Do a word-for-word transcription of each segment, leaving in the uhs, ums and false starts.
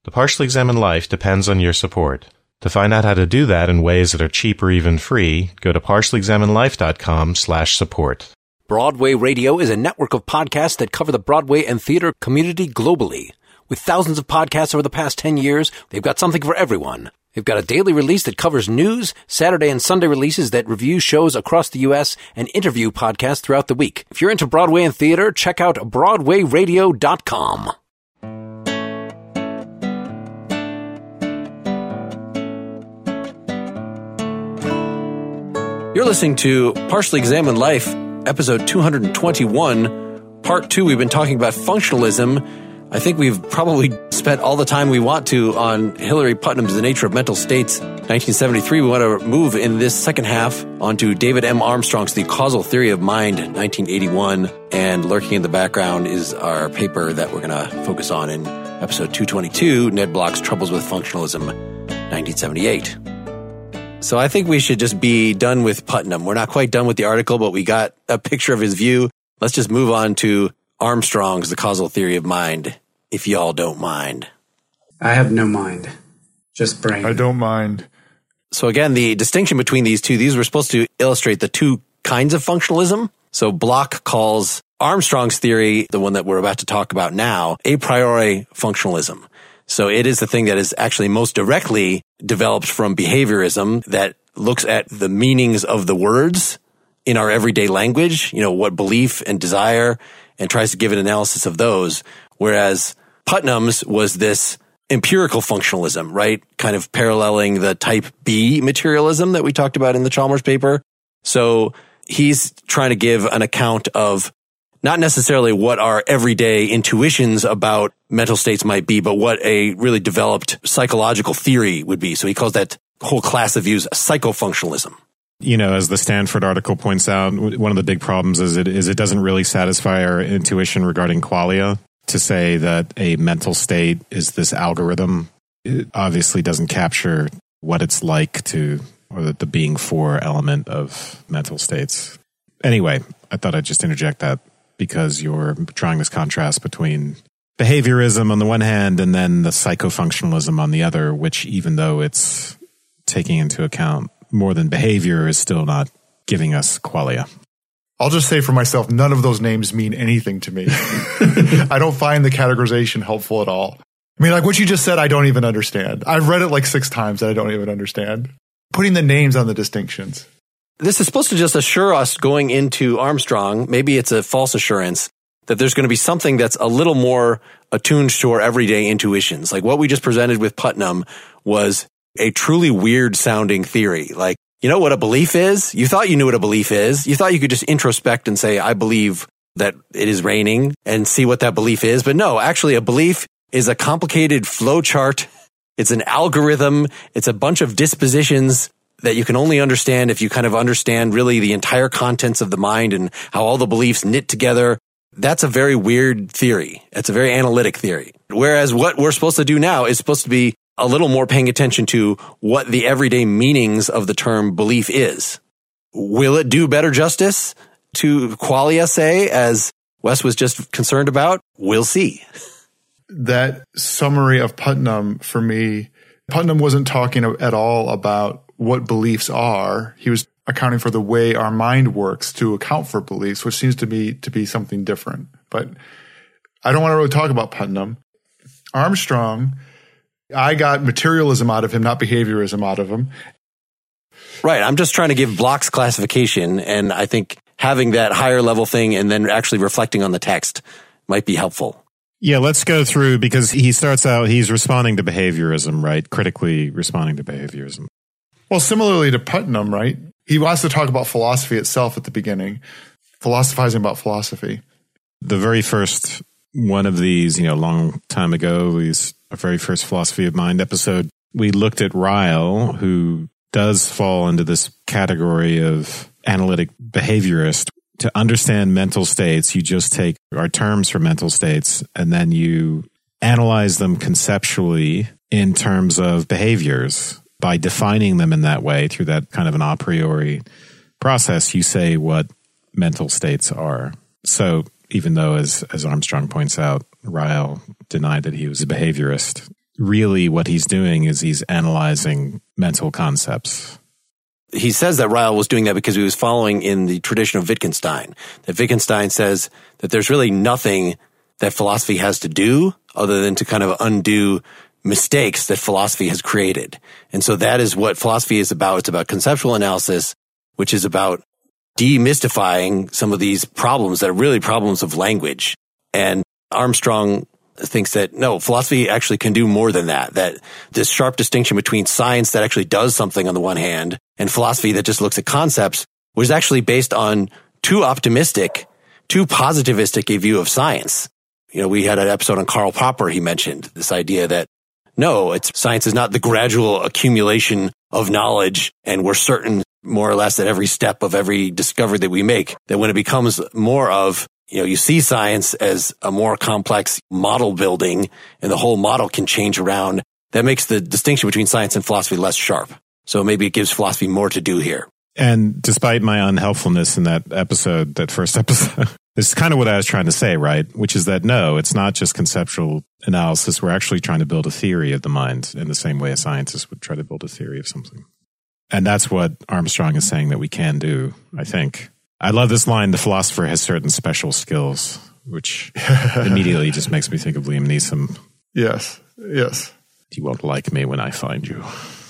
The Partially Examined Life depends on your support. To find out how to do that in ways that are cheap or even free, go to partially examined life dot com slash support. Broadway Radio is a network of podcasts that cover the Broadway and theater community globally. With thousands of podcasts over the past ten years, they've got something for everyone. They've got a daily release that covers news, Saturday and Sunday releases that review shows across the U S, and interview podcasts throughout the week. If you're into Broadway and theater, check out broadway radio dot com. You're listening to Partially Examined Life, episode two hundred twenty-one, part two. We've been talking about functionalism. I think we've probably spent all the time we want to on Hilary Putnam's The Nature of Mental States, nineteen seventy-three. We want to move in this second half onto David M. Armstrong's The Causal Theory of Mind, nineteen eighty-one. And lurking in the background is our paper that we're going to focus on in episode two twenty-two, Ned Block's Troubles with Functionalism, nineteen seventy-eight. So I think we should just be done with Putnam. We're not quite done with the article, but we got a picture of his view. Let's just move on to Armstrong's The Causal Theory of Mind, if y'all don't mind. I have no mind, just brain. I don't mind. So again, the distinction between these two, these were supposed to illustrate the two kinds of functionalism. So Block calls Armstrong's theory, the one that we're about to talk about now, a priori functionalism. So it is the thing that is actually most directly developed from behaviorism that looks at the meanings of the words in our everyday language, you know, what belief and desire, and tries to give an analysis of those. Whereas Putnam's was this empirical functionalism, right? Kind of paralleling the type B materialism that we talked about in the Chalmers paper. So he's trying to give an account of not necessarily what our everyday intuitions about mental states might be, but what a really developed psychological theory would be. So he calls that whole class of views psychofunctionalism. You know, as the Stanford article points out, one of the big problems is it is it doesn't really satisfy our intuition regarding qualia. To say that a mental state is this algorithm, it obviously doesn't capture what it's like to, or the, the being for element of mental states. Anyway, I thought I'd just interject that because you're drawing this contrast between behaviorism on the one hand and then the psychofunctionalism on the other, which even though it's taking into account more than behavior is still not giving us qualia. I'll just say for myself, none of those names mean anything to me. I don't find the categorization helpful at all. I mean, like what you just said, I don't even understand. I've read it like six times that I don't even understand. Putting the names on the distinctions. This is supposed to just assure us going into Armstrong, maybe it's a false assurance, that there's going to be something that's a little more attuned to our everyday intuitions. Like what we just presented with Putnam was a truly weird sounding theory. Like, you know what a belief is? You thought you knew what a belief is. You thought you could just introspect and say, I believe that it is raining and see what that belief is. But no, actually a belief is a complicated flow chart. It's an algorithm. It's a bunch of dispositions that you can only understand if you kind of understand really the entire contents of the mind and how all the beliefs knit together. That's a very weird theory. It's a very analytic theory. Whereas what we're supposed to do now is supposed to be a little more paying attention to what the everyday meanings of the term belief is. Will it do better justice to qualia, say, as Wes was just concerned about? We'll see. That summary of Putnam, for me, Putnam wasn't talking at all about what beliefs are. He was accounting for the way our mind works to account for beliefs, which seems to me to be something different. But I don't want to really talk about Putnam. Armstrong, I got materialism out of him, not behaviorism out of him. Right. I'm just trying to give Block's classification, and I think having that higher level thing and then actually reflecting on the text might be helpful. Yeah, let's go through, because he starts out, he's responding to behaviorism, right? Critically responding to behaviorism. Well, similarly to Putnam, right? He wants to talk about philosophy itself at the beginning, philosophizing about philosophy. The very first one of these, you know, a long time ago, is our very first Philosophy of Mind episode. We looked at Ryle, who does fall into this category of analytic behaviorist. To understand mental states, you just take our terms for mental states and then you analyze them conceptually in terms of behaviors. By defining them in that way, through that kind of an a priori process, you say what mental states are. So even though, as as Armstrong points out, Ryle denied that he was a behaviorist, really what he's doing is he's analyzing mental concepts. He says that Ryle was doing that because he was following in the tradition of Wittgenstein. That Wittgenstein says that there's really nothing that philosophy has to do other than to kind of undo mistakes that philosophy has created. And so that is what philosophy is about. It's about conceptual analysis, which is about demystifying some of these problems that are really problems of language. And Armstrong thinks that, no, philosophy actually can do more than that, that this sharp distinction between science that actually does something on the one hand and philosophy that just looks at concepts was actually based on too optimistic, too positivistic a view of science. You know, we had an episode on Karl Popper. He mentioned this idea that no, it's science is not the gradual accumulation of knowledge, and we're certain more or less at every step of every discovery that we make, that when it becomes more of, you know, you see science as a more complex model building and the whole model can change around, that makes the distinction between science and philosophy less sharp. So maybe it gives philosophy more to do here. And despite my unhelpfulness in that episode, that first episode, this is kind of what I was trying to say, right? Which is that no, it's not just conceptual analysis. We're actually trying to build a theory of the mind in the same way a scientist would try to build a theory of something. And that's what Armstrong is saying that we can do, I think. I love this line, the philosopher has certain special skills, which immediately just makes me think of Liam Neeson. Yes, yes. You won't like me when I find you.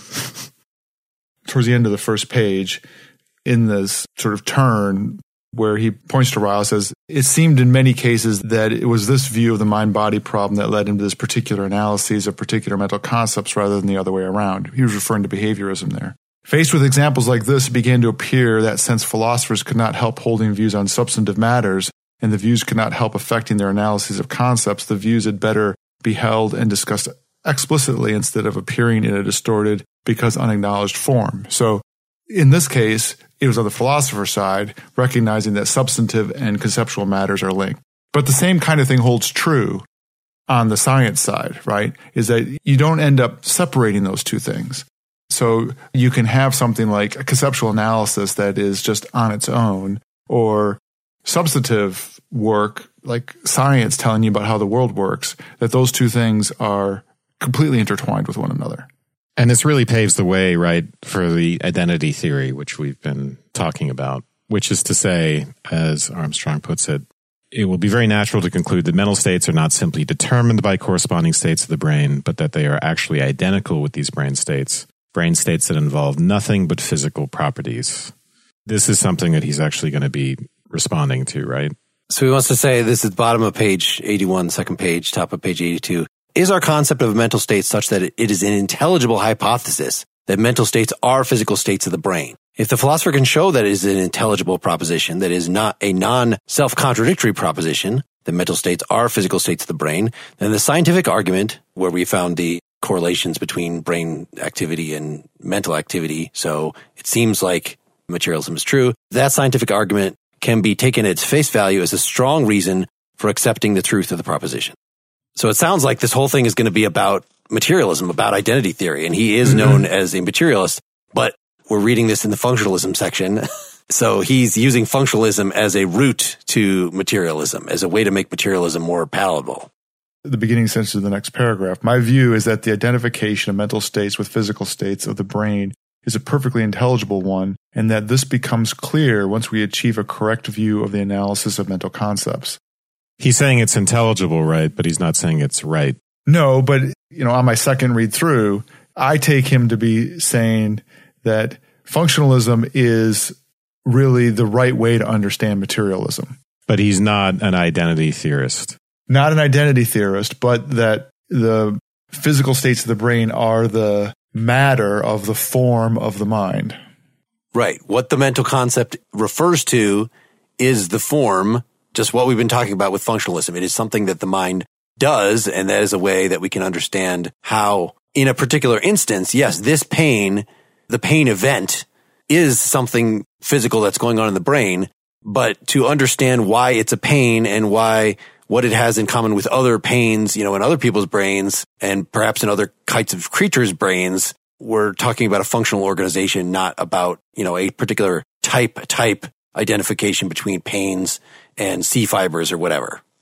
Towards the end of the first page, in this sort of turn where he points to Ryle, says, it seemed in many cases that it was this view of the mind-body problem that led him to this particular analyses of particular mental concepts rather than the other way around. He was referring to behaviorism there. Faced with examples like this, it began to appear that since philosophers could not help holding views on substantive matters, and the views could not help affecting their analyses of concepts, the views had better be held and discussed explicitly instead of appearing in a distorted because unacknowledged form. So in this case, it was on the philosopher side, recognizing that substantive and conceptual matters are linked. But the same kind of thing holds true on the science side, right? Is that you don't end up separating those two things. So you can have something like a conceptual analysis that is just on its own, or substantive work like science telling you about how the world works, that those two things are completely intertwined with one another. And this really paves the way, right, for the identity theory, which we've been talking about, which is to say, as Armstrong puts it, it will be very natural to conclude that mental states are not simply determined by corresponding states of the brain, but that they are actually identical with these brain states, brain states that involve nothing but physical properties. This is something that he's actually going to be responding to, right? So he wants to say, this is the bottom of page eighty-one, second page, top of page eighty-two. Is our concept of a mental state such that it is an intelligible hypothesis that mental states are physical states of the brain? If the philosopher can show that it is an intelligible proposition, that is not a non-self-contradictory proposition, that mental states are physical states of the brain, then the scientific argument, where we found the correlations between brain activity and mental activity, so it seems like materialism is true, that scientific argument can be taken at its face value as a strong reason for accepting the truth of the proposition. So it sounds like this whole thing is going to be about materialism, about identity theory, and he is known as a materialist, but we're reading this in the functionalism section. So he's using functionalism as a route to materialism, as a way to make materialism more palatable. The beginning sentence of the next paragraph. My view is that the identification of mental states with physical states of the brain is a perfectly intelligible one, and that this becomes clear once we achieve a correct view of the analysis of mental concepts. He's saying it's intelligible, right? But he's not saying it's right. No, but you know, on my second read through, I take him to be saying that functionalism is really the right way to understand materialism. But he's not an identity theorist. Not an identity theorist, but that the physical states of the brain are the matter of the form of the mind. Right. What the mental concept refers to is the form, just what we've been talking about with functionalism. It is something that the mind does, and that is a way that we can understand how, in a particular instance, yes, this pain, the pain event, is something physical that's going on in the brain, but to understand why it's a pain and why what it has in common with other pains, you know, in other people's brains and perhaps in other kinds of creatures' brains, we're talking about a functional organization, not about, you know, a particular type type identification between pains and C fibers or whatever.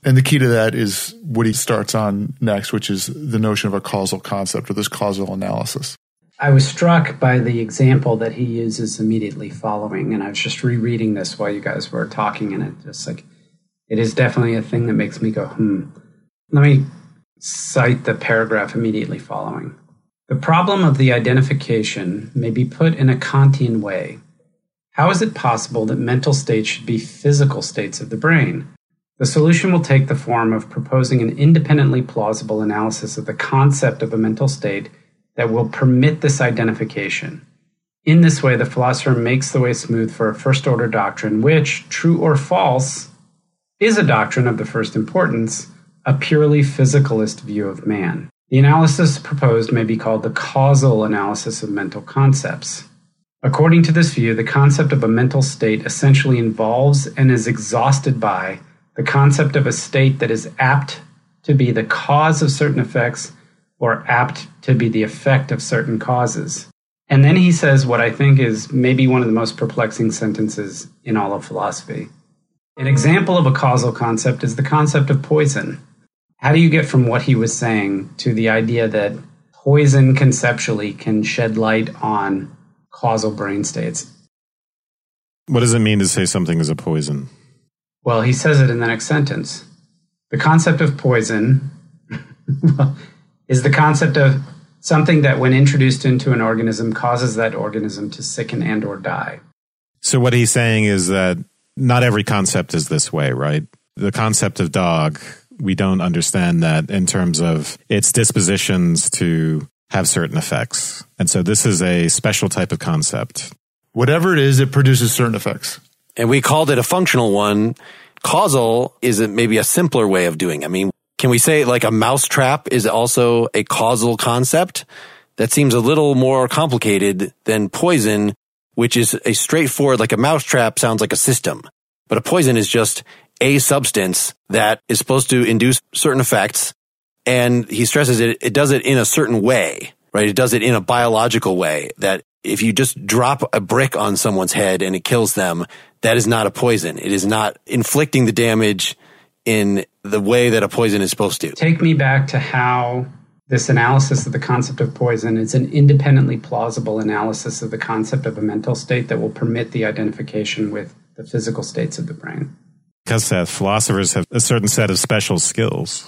And the key to that is what he starts on next, which is the notion of a causal concept or this causal analysis. I was struck by the example that he uses immediately following, and I was just rereading this while you guys were talking, and it just like, it is definitely a thing that makes me go, hmm. Let me cite the paragraph immediately following. The problem of the identification may be put in a Kantian way. How is it possible that mental states should be physical states of the brain? The solution will take the form of proposing an independently plausible analysis of the concept of a mental state that will permit this identification. In this way, the philosopher makes the way smooth for a first-order doctrine, which, true or false, is a doctrine of the first importance, a purely physicalist view of man. The analysis proposed may be called the causal analysis of mental concepts. According to this view, the concept of a mental state essentially involves and is exhausted by the concept of a state that is apt to be the cause of certain effects or apt to be the effect of certain causes. And then he says what I think is maybe one of the most perplexing sentences in all of philosophy. An example of a causal concept is the concept of poison. How do you get from what he was saying to the idea that poison conceptually can shed light on causal brain states? What does it mean to say something is a poison? Well, he says it in the next sentence. The concept of poison is the concept of something that when introduced into an organism causes that organism to sicken and or die. So what he's saying is that not every concept is this way, right? The concept of dog, we don't understand that in terms of its dispositions to have certain effects. And so this is a special type of concept. Whatever it is, it produces certain effects. And we called it a functional one. Causal is maybe a simpler way of doing it. I mean, can we say like a mousetrap is also a causal concept? That seems a little more complicated than poison, which is a straightforward, like a mousetrap sounds like a system. But a poison is just a substance that is supposed to induce certain effects. And he stresses it, it does it in a certain way, right? It does it in a biological way that if you just drop a brick on someone's head and it kills them, that is not a poison. It is not inflicting the damage in the way that a poison is supposed to. Take me back to how this analysis of the concept of poison is an independently plausible analysis of the concept of a mental state that will permit the identification with the physical states of the brain. Because uh, philosophers have a certain set of special skills.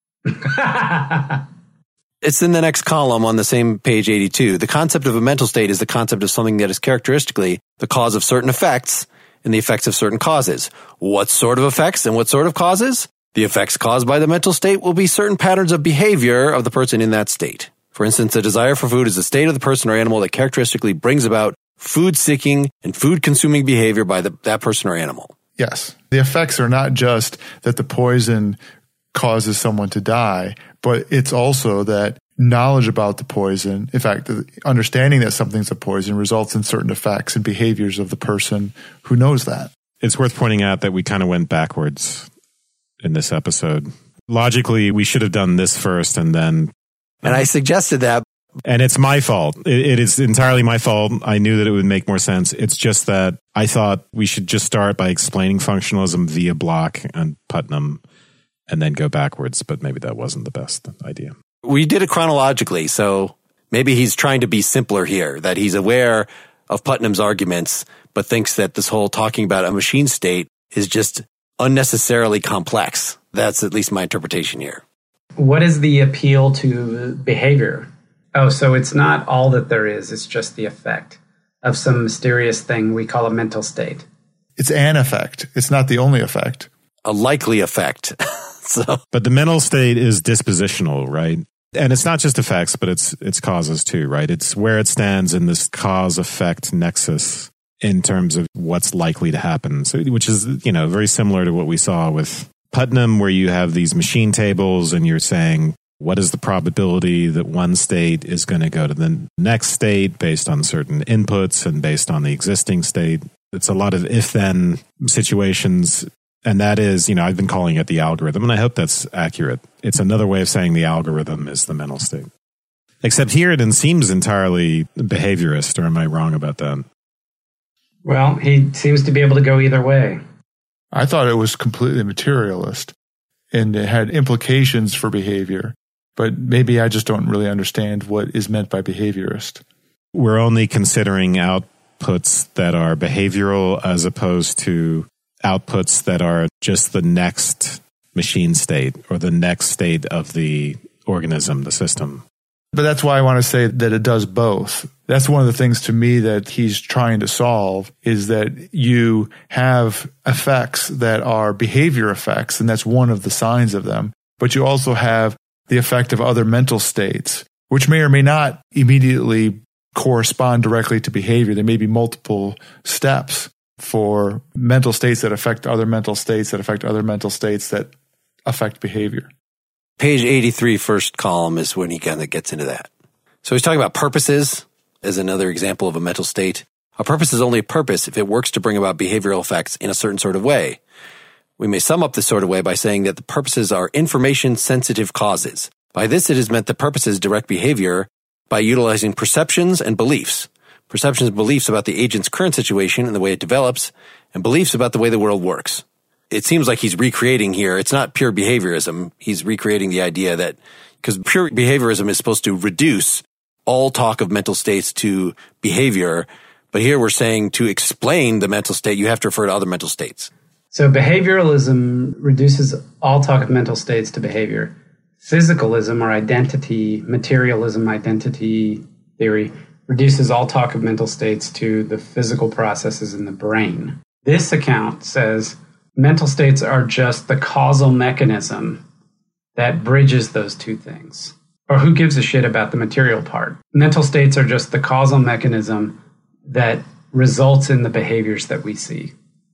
It's in the next column on the same page eighty-two. The concept of a mental state is the concept of something that is characteristically the cause of certain effects and the effects of certain causes. What sort of effects and what sort of causes? The effects caused by the mental state will be certain patterns of behavior of the person in that state. For instance, a desire for food is a state of the person or animal that characteristically brings about food-seeking and food-consuming behavior by the, that person or animal. Yes. The effects are not just that the poison causes someone to die, but it's also that knowledge about the poison, in fact, the understanding that something's a poison results in certain effects and behaviors of the person who knows that. It's worth pointing out that we kind of went backwards in this episode. Logically, we should have done this first and then... And I suggested that. And it's my fault. It, it is entirely my fault. I knew that it would make more sense. It's just that I thought we should just start by explaining functionalism via Bloch and Putnam and then go backwards, but maybe that wasn't the best idea. We did it chronologically, so maybe he's trying to be simpler here, that he's aware of Putnam's arguments, but thinks that this whole talking about a machine state is just unnecessarily complex. That's at least my interpretation here. What is the appeal to behavior? Oh, so it's not all that there is, it's just the effect of some mysterious thing we call a mental state. It's an effect. It's not the only effect. A likely effect. So. But the mental state is dispositional, right? And it's not just effects, but it's it's causes too, right? It's where it stands in this cause-effect nexus in terms of what's likely to happen. So, which is, you know, very similar to what we saw with Putnam, where you have these machine tables and you're saying, what is the probability that one state is going to go to the next state based on certain inputs and based on the existing state? It's a lot of if-then situations. And that is, you know, I've been calling it the algorithm, and I hope that's accurate. It's another way of saying the algorithm is the mental state. Except here it seems entirely behaviorist, or am I wrong about that? Well, he seems to be able to go either way. I thought it was completely materialist. and it had implications for behavior. But maybe I just don't really understand what is meant by behaviorist. We're only considering outputs that are behavioral as opposed to outputs that are just the next machine state or the next state of the organism, the system. But that's why I want to say that it does both. That's one of the things to me that he's trying to solve, is that you have effects that are behavior effects, and that's one of the signs of them. But you also have the effect of other mental states, which may or may not immediately correspond directly to behavior. There may be multiple steps for mental states that affect other mental states, that affect other mental states that affect behavior. Page eighty-three, first column, is when he kind of gets into that. So he's talking about purposes as another example of a mental state. A purpose is only a purpose if it works to bring about behavioral effects in a certain sort of way. We may sum up this sort of way by saying that the purposes are information-sensitive causes. By this, it is meant that purposes direct behavior by utilizing perceptions and beliefs. Perceptions and beliefs about the agent's current situation and the way it develops, and beliefs about the way the world works. It seems like he's recreating here. It's not pure behaviorism. He's recreating the idea that, because pure behaviorism is supposed to reduce all talk of mental states to behavior, but here we're saying to explain the mental state, you have to refer to other mental states. So behavioralism reduces all talk of mental states to behavior. Physicalism, or identity, materialism, identity theory, reduces all talk of mental states to the physical processes in the brain. This account says mental states are just the causal mechanism that bridges those two things. Or who gives a shit about the material part? Mental states are just the causal mechanism that results in the behaviors that we see.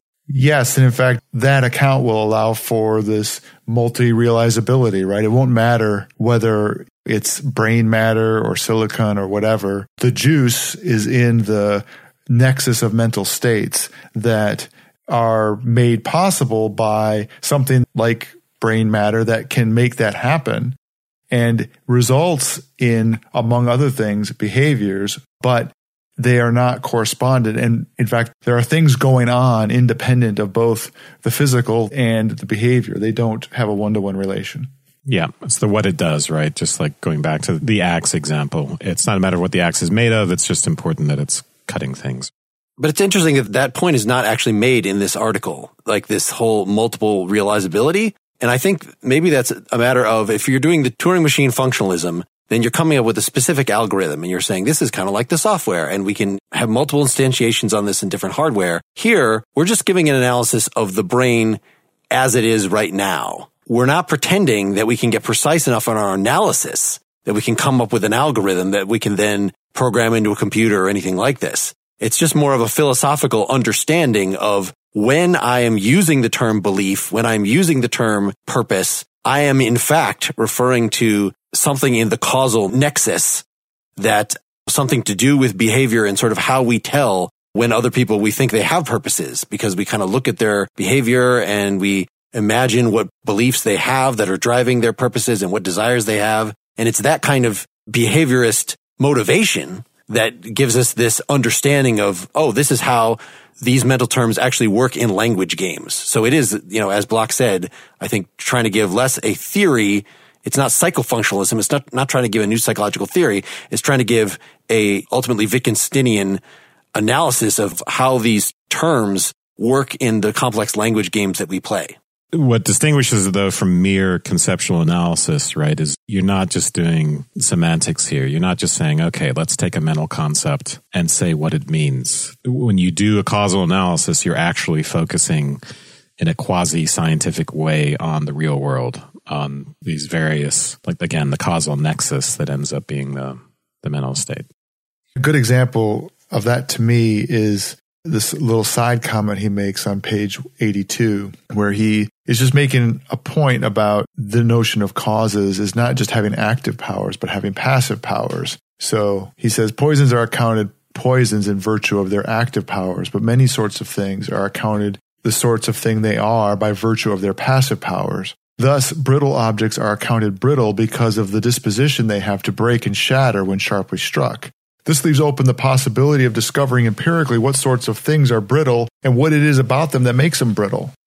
Yes, and in fact, that account will allow for this multi-realizability, right? It won't matter whether it's brain matter or silicon or whatever. The juice is in the nexus of mental states that are made possible by something like brain matter that can make that happen and results in, among other things, behaviors, but they are not correspondent. And in fact, there are things going on independent of both the physical and the behavior. They don't have a one-to-one relation. Yeah, it's the what it does, right? Just like going back to the axe example. It's not a matter of what the axe is made of. It's just important that it's cutting things. But it's interesting that that point is not actually made in this article, like this whole multiple realizability. And I think maybe that's a matter of, if you're doing the Turing machine functionalism, then you're coming up with a specific algorithm and you're saying this is kind of like the software and we can have multiple instantiations on this in different hardware. Here, we're just giving an analysis of the brain as it is right now. We're not pretending that we can get precise enough on our analysis that we can come up with an algorithm that we can then program into a computer or anything like this. It's just more of a philosophical understanding of when I am using the term belief, when I'm using the term purpose, I am in fact referring to something in the causal nexus, that something to do with behavior and sort of how we tell when other people, we think they have purposes, because we kind of look at their behavior and we imagine what beliefs they have that are driving their purposes and what desires they have. And it's that kind of behaviorist motivation that gives us this understanding of, oh, this is how these mental terms actually work in language games. So it is, you know, as Block said, I think trying to give less a theory. It's not psychofunctionalism. It's not, not trying to give a new psychological theory. It's trying to give a ultimately Wittgensteinian analysis of how these terms work in the complex language games that we play. What distinguishes it, though, from mere conceptual analysis, right, is you're not just doing semantics here. You're not just saying, okay, let's take a mental concept and say what it means. When you do a causal analysis, you're actually focusing in a quasi-scientific way on the real world, on these various, like, again, the causal nexus that ends up being the, the mental state. A good example of that to me is this little side comment he makes on page eighty-two, where he is just making a point about the notion of causes is not just having active powers, but having passive powers. So he says poisons are accounted poisons in virtue of their active powers, but many sorts of things are accounted the sorts of thing they are by virtue of their passive powers. Thus, brittle objects are accounted brittle because of the disposition they have to break and shatter when sharply struck. This leaves open the possibility of discovering empirically what sorts of things are brittle and what it is about them that makes them brittle.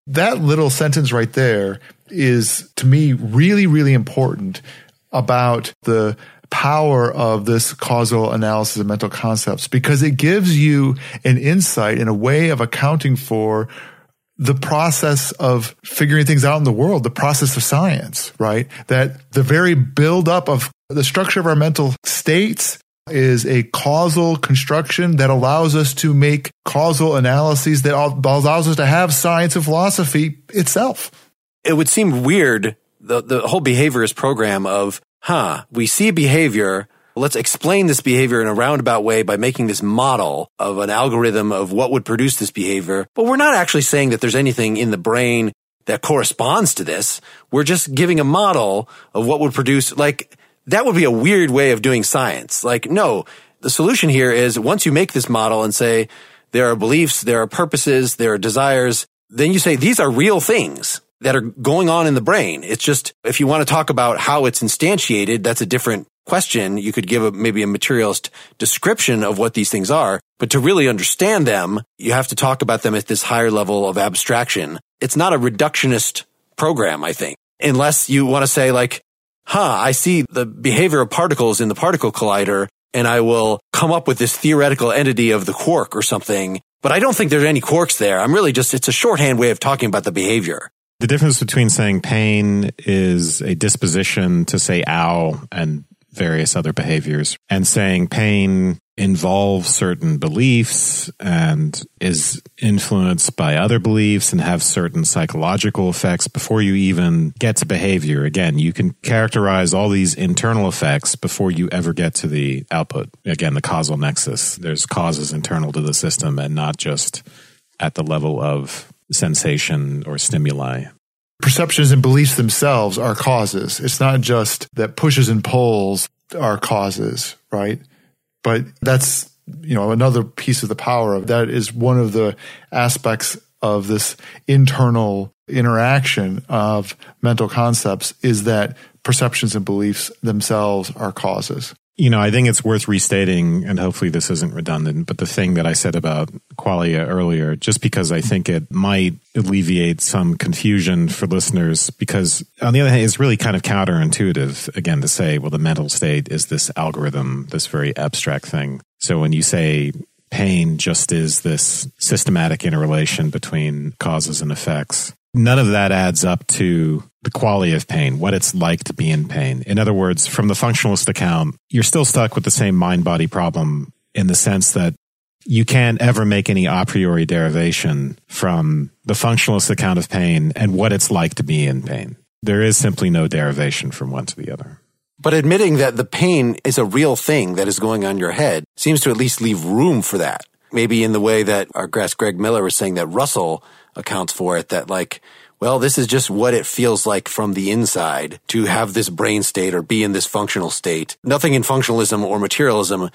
that little sentence right there is, to me, really, really important about the power of this causal analysis of mental concepts, because it gives you an insight and a way of accounting for the process of figuring things out in the world, the process of science, right? That the very buildup of the structure of our mental states is a causal construction that allows us to make causal analyses that allows us to have science and philosophy itself. It would seem weird, the, the whole behaviorist program of, huh, we see behavior, let's explain this behavior in a roundabout way by making this model of an algorithm of what would produce this behavior. But we're not actually saying that there's anything in the brain that corresponds to this. We're just giving a model of what would produce, like, that would be a weird way of doing science. Like, no, the solution here is once you make this model and say there are beliefs, there are purposes, there are desires, then you say these are real things that are going on in the brain. It's just, if you want to talk about how it's instantiated, that's a different question. You could give a, maybe a materialist description of what these things are, but to really understand them, you have to talk about them at this higher level of abstraction. It's not a reductionist program, I think, unless you want to say like, huh, I see the behavior of particles in the particle collider, and I will come up with this theoretical entity of the quark or something, but I don't think there's any quarks there. I'm really just, it's a shorthand way of talking about the behavior. The difference between saying pain is a disposition to say ow and various other behaviors, and saying pain involves certain beliefs and is influenced by other beliefs and have certain psychological effects before you even get to behavior. Again, you can characterize all these internal effects before you ever get to the output. Again, the causal nexus. There's causes internal to the system and not just at the level of sensation or stimuli. Perceptions and beliefs themselves are causes. It's not just that pushes and pulls are causes, right? But that's, you know, another piece of the power of that is one of the aspects of this internal interaction of mental concepts is that perceptions and beliefs themselves are causes. You know, I think it's worth restating, and hopefully this isn't redundant, but the thing that I said about qualia earlier, just because I think it might alleviate some confusion for listeners, because on the other hand, it's really kind of counterintuitive, again, to say, well, the mental state is this algorithm, this very abstract thing. So when you say pain just is this systematic interrelation between causes and effects, none of that adds up to the quality of pain, what it's like to be in pain. In other words, from the functionalist account, you're still stuck with the same mind-body problem in the sense that you can't ever make any a priori derivation from the functionalist account of pain and what it's like to be in pain. There is simply no derivation from one to the other. But admitting that the pain is a real thing that is going on in your head seems to at least leave room for that. Maybe in the way that our guest Greg Miller was saying that Russell accounts for it, that like, well, this is just what it feels like from the inside to have this brain state or be in this functional state. Nothing in functionalism or materialism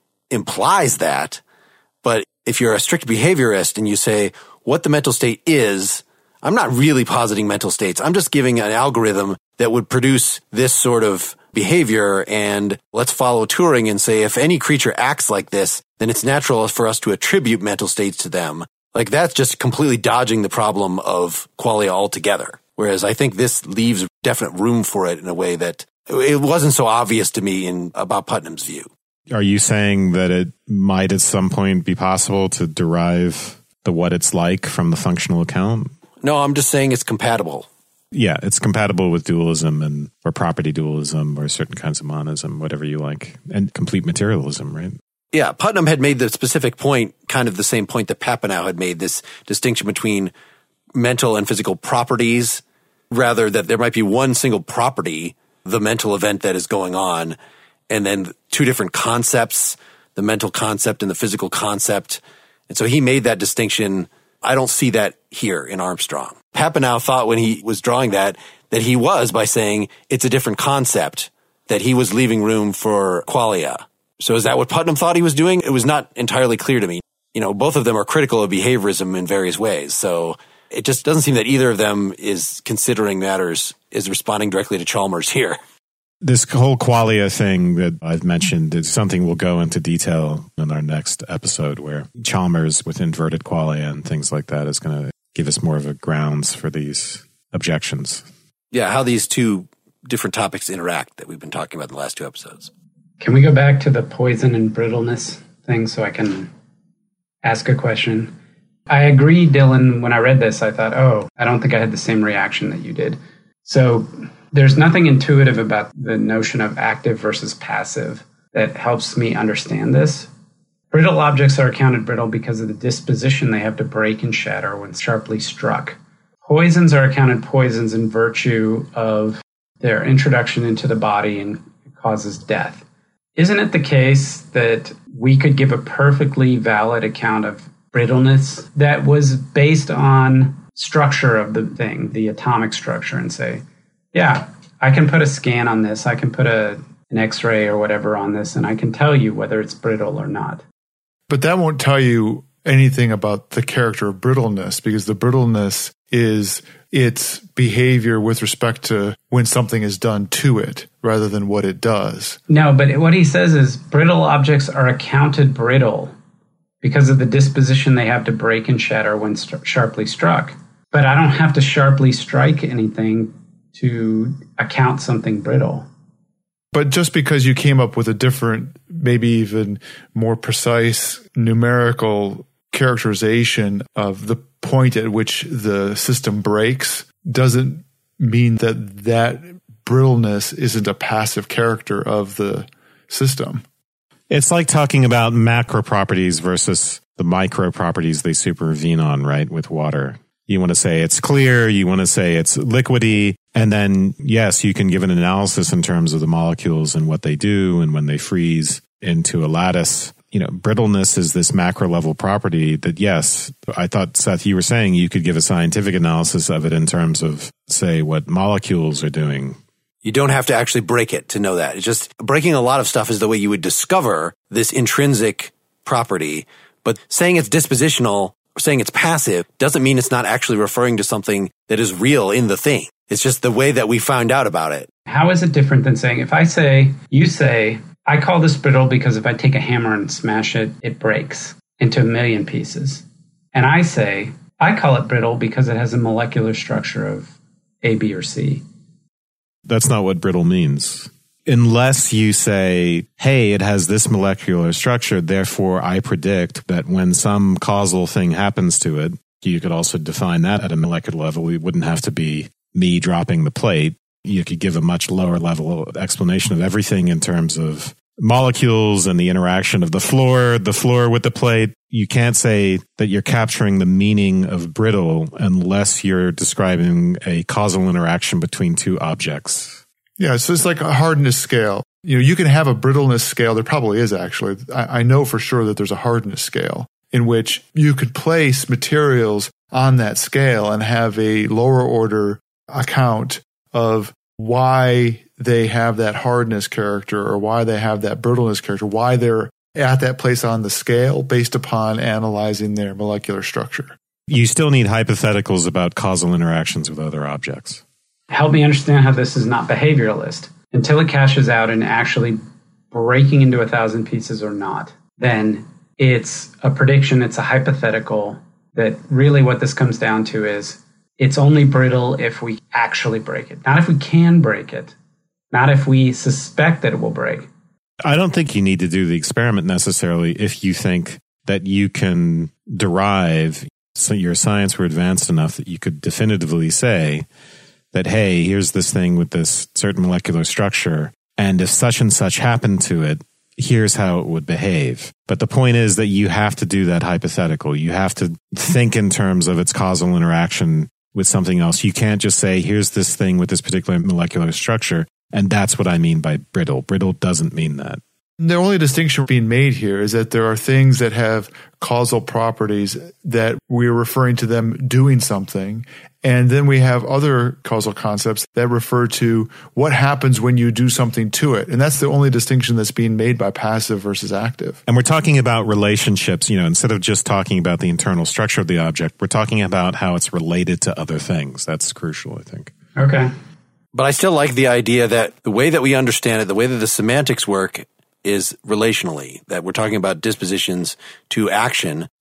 implies that. But if you're a strict behaviorist and you say what the mental state is, I'm not really positing mental states. I'm just giving an algorithm that would produce this sort of behavior. And let's follow Turing and say if any creature acts like this, then it's natural for us to attribute mental states to them. Like that's just completely dodging the problem of qualia altogether. Whereas I think this leaves definite room for it in a way that it wasn't so obvious to me in about Putnam's view. Are you saying that it might at some point be possible to derive the what it's like from the functional account? No, I'm just saying it's compatible. Yeah, it's compatible with dualism and or property dualism or certain kinds of monism, whatever you like, and complete materialism, right? Yeah, Putnam had made the specific point, kind of the same point that Papineau had made, this distinction between mental and physical properties, rather that there might be one single property, the mental event that is going on, and then two different concepts, the mental concept and the physical concept. And so he made that distinction. I don't see that here in Armstrong. Papineau thought when he was drawing that, that he was by saying it's a different concept, that he was leaving room for qualia. So is that what Putnam thought he was doing? It was not entirely clear to me. You know, both of them are critical of behaviorism in various ways. So it just doesn't seem that either of them is considering matters, is responding directly to Chalmers here. This whole qualia thing that I've mentioned is something we'll go into detail in our next episode, where Chalmers with inverted qualia and things like that is going to give us more of a grounds for these objections. Yeah, how these two different topics interact that we've been talking about in the last two episodes. Can we go back to the poison and brittleness thing so I can ask a question? I agree, Dylan, when I read this, I thought, oh, I don't think I had the same reaction that you did. So there's nothing intuitive about the notion of active versus passive that helps me understand this. Brittle objects are accounted brittle because of the disposition they have to break and shatter when sharply struck. Poisons are accounted poisons in virtue of their introduction into the body and causes death. Isn't it the case that we could give a perfectly valid account of brittleness that was based on structure of the thing, the atomic structure, and say, yeah, I can put a scan on this, I can put a, an X-ray or whatever on this, and I can tell you whether it's brittle or not. But that won't tell you anything about the character of brittleness, because the brittleness is its behavior with respect to when something is done to it rather than what it does. No, but what he says is brittle objects are accounted brittle because of the disposition they have to break and shatter when st- sharply struck. But I don't have to sharply strike anything to account something brittle. But just because you came up with a different, maybe even more precise numerical characterization of the point at which the system breaks doesn't mean that that brittleness isn't a passive character of the system. It's like talking about macro properties versus the micro properties they supervene on, right, with water. You want to say it's clear, you want to say it's liquidy, and then, yes, you can give an analysis in terms of the molecules and what they do and when they freeze into a lattice. You know, brittleness is this macro level property that, yes, I thought, Seth, you were saying you could give a scientific analysis of it in terms of, say, what molecules are doing. You don't have to actually break it to know that. It's just breaking a lot of stuff is the way you would discover this intrinsic property. But saying it's dispositional or saying it's passive doesn't mean it's not actually referring to something that is real in the thing. It's just the way that we found out about it. How is it different than saying, if I say, you say, I call this brittle because if I take a hammer and smash it, it breaks into a million pieces. And I say, I call it brittle because it has a molecular structure of A, B, or C. That's not what brittle means. Unless you say, hey, it has this molecular structure, therefore I predict that when some causal thing happens to it, you could also define that at a molecular level. It wouldn't have to be me dropping the plate. You could give a much lower level explanation of everything in terms of molecules and the interaction of the floor, the floor with the plate. You can't say that you're capturing the meaning of brittle unless you're describing a causal interaction between two objects. Yeah, so it's like a hardness scale. You know, you can have a brittleness scale. There probably is actually. I, I know for sure that there's a hardness scale in which you could place materials on that scale and have a lower order account of why they have that hardness character or why they have that brittleness character, why they're at that place on the scale based upon analyzing their molecular structure. You still need hypotheticals about causal interactions with other objects. Help me understand how this is not behavioralist. Until it cashes out and actually breaking into a thousand pieces or not, then it's a prediction, it's a hypothetical, that really what this comes down to is it's only brittle if we actually break it. Not if we can break it. Not if we suspect that it will break. I don't think you need to do the experiment necessarily if you think that you can derive, so your science were advanced enough that you could definitively say that, hey, here's this thing with this certain molecular structure, and if such and such happened to it, here's how it would behave. But the point is that you have to do that hypothetical. You have to think in terms of its causal interaction with something else. You can't just say, here's this thing with this particular molecular structure, and that's what I mean by brittle. Brittle doesn't mean that. The only distinction being made here is that there are things that have causal properties that we're referring to them doing something. And then we have other causal concepts that refer to what happens when you do something to it. And that's the only distinction that's being made by passive versus active. And we're talking about relationships, you know, instead of just talking about the internal structure of the object, we're talking about how it's related to other things. That's crucial, I think. Okay. But I still like the idea that the way that we understand it, the way that the semantics work is relationally, that we're talking about dispositions to action.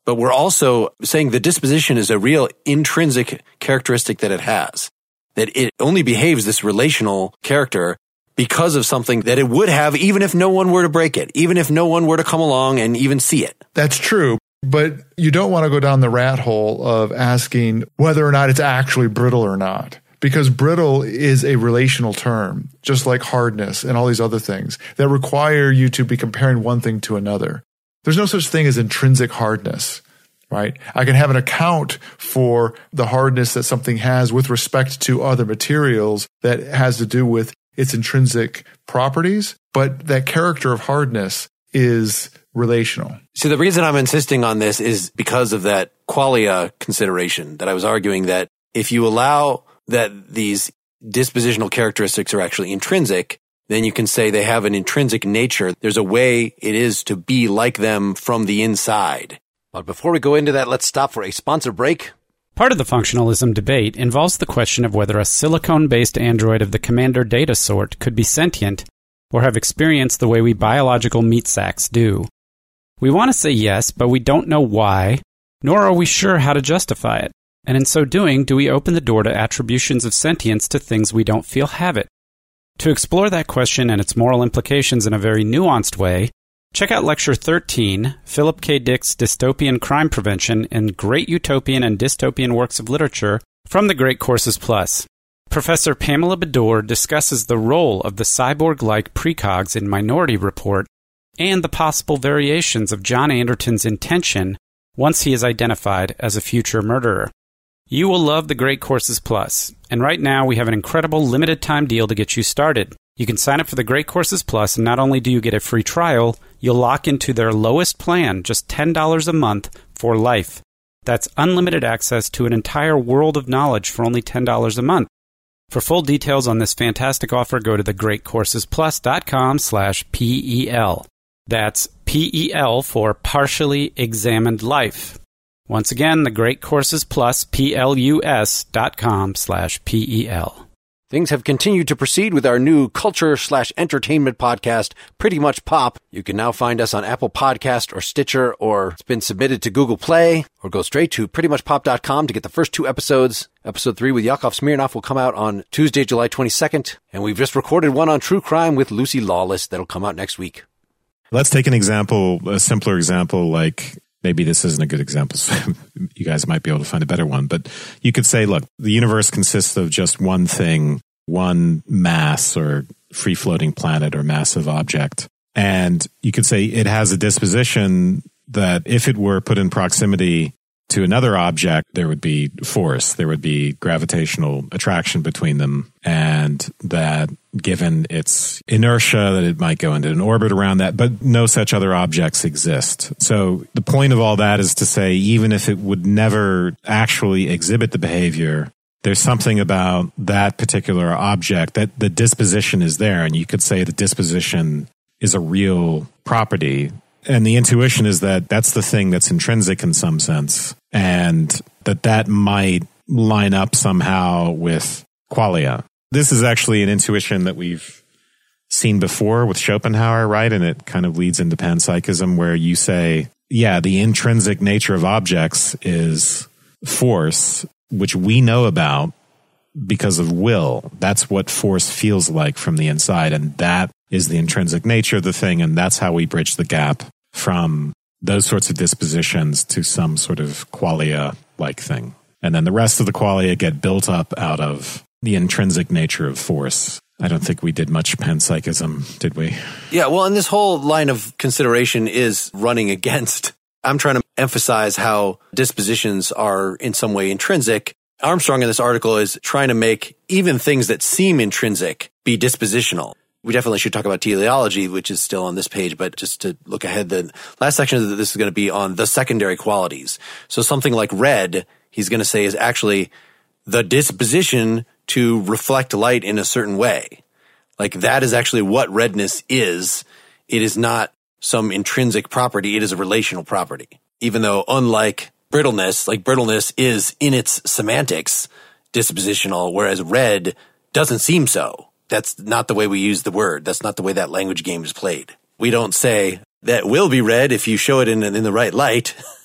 but we're also saying the disposition is a real intrinsic characteristic that it has, that it only behaves this relational character because of something that it would have even if no one were to break it, even if no one were to come along and even see it. That's true. But you don't want to go down the rat hole of asking whether or not it's actually brittle or not, because brittle is a relational term, just like hardness and all these other things that require you to be comparing one thing to another. There's no such thing as intrinsic hardness, right? I can have an account for the hardness that something has with respect to other materials that has to do with its intrinsic properties, but that character of hardness is relational. So the reason I'm insisting on this is because of that qualia consideration that I was arguing, that if you allow that these dispositional characteristics are actually intrinsic, then you can say they have an intrinsic nature. There's a way it is to be like them from the inside. But before we go into that, let's stop for a sponsor break. Part of the functionalism debate involves the question of whether a silicone-based android of the Commander Data sort could be sentient or have experience the way we biological meat sacks do. We want to say yes, but we don't know why, nor are we sure how to justify it. And in so doing, do we open the door to attributions of sentience to things we don't feel have it? To explore that question and its moral implications in a very nuanced way, check out Lecture thirteen, Philip K. Dick's Dystopian Crime Prevention in Great Utopian and Dystopian Works of Literature from the Great Courses Plus. Professor Pamela Bedore discusses the role of the cyborg-like precogs in Minority Report and the possible variations of John Anderton's intention once he is identified as a future murderer. You will love the Great Courses Plus, and right now we have an incredible limited-time deal to get you started. You can sign up for the Great Courses Plus, and not only do you get a free trial, you'll lock into their lowest plan, just ten dollars a month, for life. That's unlimited access to an entire world of knowledge for only ten dollars a month. For full details on this fantastic offer, go to thegreatcoursesplus.com slash PEL. That's P E L for Partially Examined Life. Once again, the Great Courses Plus, P L U S dot com slash P E L. Things have continued to proceed with our new culture slash entertainment podcast, Pretty Much Pop. You can now find us on Apple Podcast or Stitcher, or it's been submitted to Google Play, or go straight to pretty much pop dot com to get the first two episodes. Episode three with Yakov Smirnoff will come out on Tuesday, July twenty-second, and we've just recorded one on true crime with Lucy Lawless that'll come out next week. Let's take an example, a simpler example, like maybe this isn't a good example, so you guys might be able to find a better one. But you could say, look, the universe consists of just one thing, one mass or free-floating planet or massive object. And you could say it has a disposition that if it were put in proximity to another object, there would be force, there would be gravitational attraction between them, and that given its inertia, that it might go into an orbit around that, but no such other objects exist. So the point of all that is to say, even if it would never actually exhibit the behavior, there's something about that particular object that the disposition is there, and you could say the disposition is a real property. And the intuition is that that's the thing that's intrinsic in some sense, and that that might line up somehow with qualia. This is actually an intuition that we've seen before with Schopenhauer, right? And it kind of leads into panpsychism, where you say, yeah, the intrinsic nature of objects is force, which we know about because of will. That's what force feels like from the inside, and that is the intrinsic nature of the thing, and that's how we bridge the gap from those sorts of dispositions to some sort of qualia-like thing. And then the rest of the qualia get built up out of the intrinsic nature of force. I don't think we did much panpsychism, did we? Yeah, well, and this whole line of consideration is running against. I'm trying to emphasize how dispositions are in some way intrinsic. Armstrong in this article is trying to make even things that seem intrinsic be dispositional. We definitely should talk about teleology, which is still on this page, but just to look ahead, the last section of this is going to be on the secondary qualities. So something like red, he's going to say, is actually the disposition to reflect light in a certain way. Like that is actually what redness is. It is not some intrinsic property. It is a relational property. Even though unlike brittleness, like brittleness is in its semantics dispositional, whereas red doesn't seem so. That's not the way we use the word. That's not the way that language game is played. We don't say that will be red if you show it in, in the right light.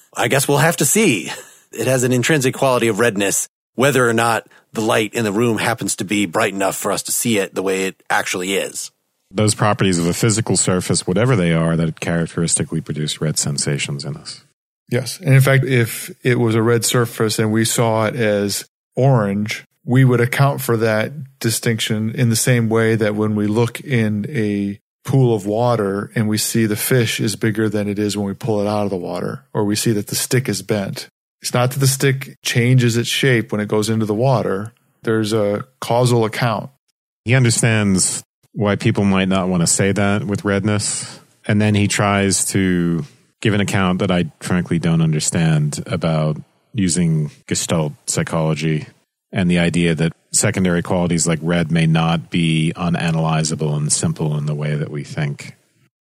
I guess we'll have to see. It has an intrinsic quality of redness, whether or not the light in the room happens to be bright enough for us to see it the way it actually is. Those properties of a physical surface, whatever they are, that characteristically produce red sensations in us. Yes. And in fact, if it was a red surface and we saw it as orange, we would account for that distinction in the same way that when we look in a pool of water and we see the fish is bigger than it is when we pull it out of the water, or we see that the stick is bent. It's not that the stick changes its shape when it goes into the water. There's a causal account. He understands why people might not want to say that with redness. And then he tries to give an account that I frankly don't understand about using Gestalt psychology and the idea that secondary qualities like red may not be unanalyzable and simple in the way that we think.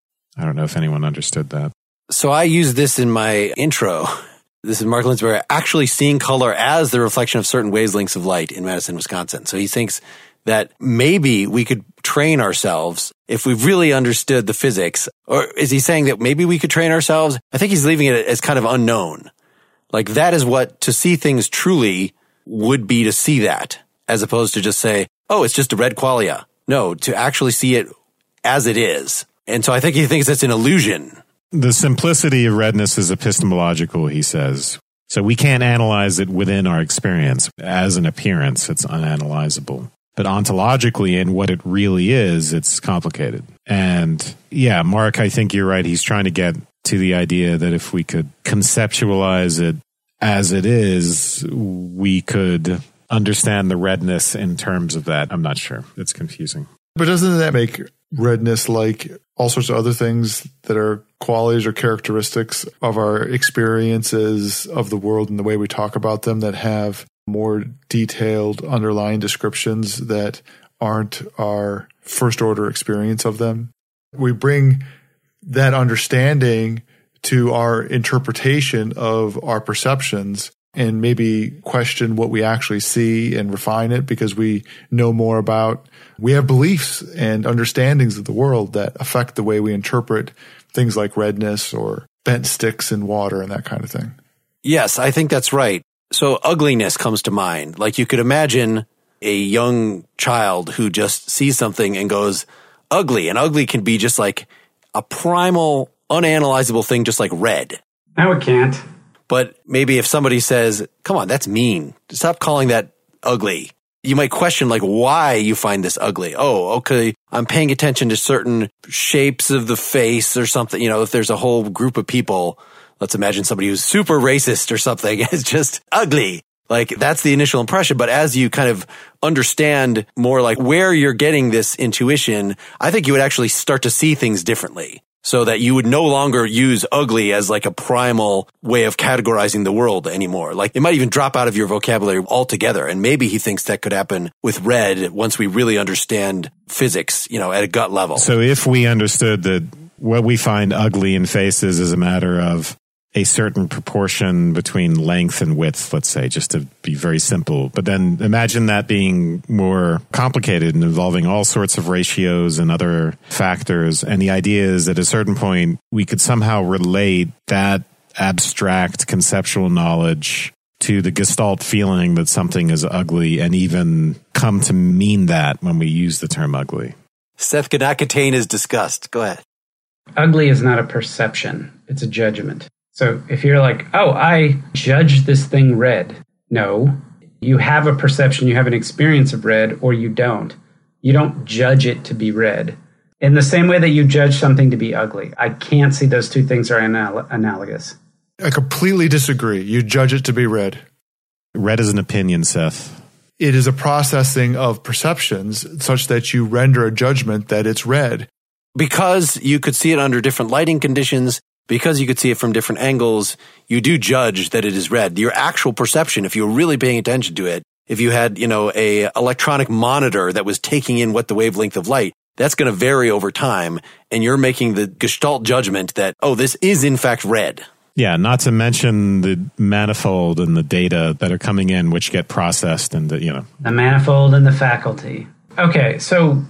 I don't know if anyone understood that. So I use this in my intro. This is Mark Lindsberg actually seeing color as the reflection of certain wavelengths of light in Madison, Wisconsin. So he thinks that maybe we could train ourselves if we really understood the physics. Or is he saying that maybe we could train ourselves? I think he's leaving it as kind of unknown. Like that is what to see things truly would be, to see that, as opposed to just say, oh, it's just a red qualia. No, to actually see it as it is. And so I think he thinks that's an illusion. The simplicity of redness is epistemological, he says. So we can't analyze it within our experience. As an appearance, it's unanalyzable. But ontologically, in what it really is, it's complicated. And yeah, Mark, I think you're right. He's trying to get to the idea that if we could conceptualize it as it is, we could understand the redness in terms of that. I'm not sure. It's confusing. But doesn't that make redness like all sorts of other things that are qualities or characteristics of our experiences of the world and the way we talk about them that have more detailed underlying descriptions that aren't our first order experience of them? We bring that understanding to our interpretation of our perceptions and maybe question what we actually see and refine it because we know more about, we have beliefs and understandings of the world that affect the way we interpret things like redness or bent sticks in water and that kind of thing. Yes, I think that's right. So ugliness comes to mind. Like you could imagine a young child who just sees something and goes ugly. And ugly can be just like a primal, unanalyzable thing, just like red. No, it can't. But maybe if somebody says, come on, that's mean. Stop calling that ugly. You might question like why you find this ugly. Oh, okay, I'm paying attention to certain shapes of the face or something. You know, if there's a whole group of people, let's imagine somebody who's super racist or something is just ugly. Like that's the initial impression. But as you kind of understand more like where you're getting this intuition, I think you would actually start to see things differently so that you would no longer use ugly as like a primal way of categorizing the world anymore. Like it might even drop out of your vocabulary altogether. And maybe he thinks that could happen with red once we really understand physics, you know, at a gut level. So if we understood that what we find ugly in faces is a matter of a certain proportion between length and width, let's say, just to be very simple. But then imagine that being more complicated and involving all sorts of ratios and other factors. And the idea is at a certain point, we could somehow relate that abstract conceptual knowledge to the Gestalt feeling that something is ugly and even come to mean that when we use the term ugly. Seth cannot contain his disgust. Go ahead. Ugly is not a perception. It's a judgment. So if you're like, oh, I judge this thing red. No, you have a perception, you have an experience of red, or you don't. You don't judge it to be red. In the same way that you judge something to be ugly. I can't see those two things are anal- analogous. I completely disagree. You judge it to be red. Red is an opinion, Seth. It is a processing of perceptions such that you render a judgment that it's red. Because you could see it under different lighting conditions, because you could see it from different angles, you do judge that it is red. Your actual perception, if you were really paying attention to it, if you had, you know, a electronic monitor that was taking in what the wavelength of light, that's going to vary over time. And you're making the Gestalt judgment that, oh, this is in fact red. Yeah, not to mention the manifold and the data that are coming in, which get processed and, the, you know. The manifold and the faculty. Okay, so.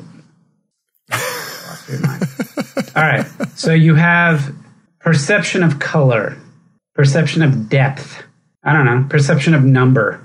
All right, so you have perception of color, perception of depth. I don't know, perception of number.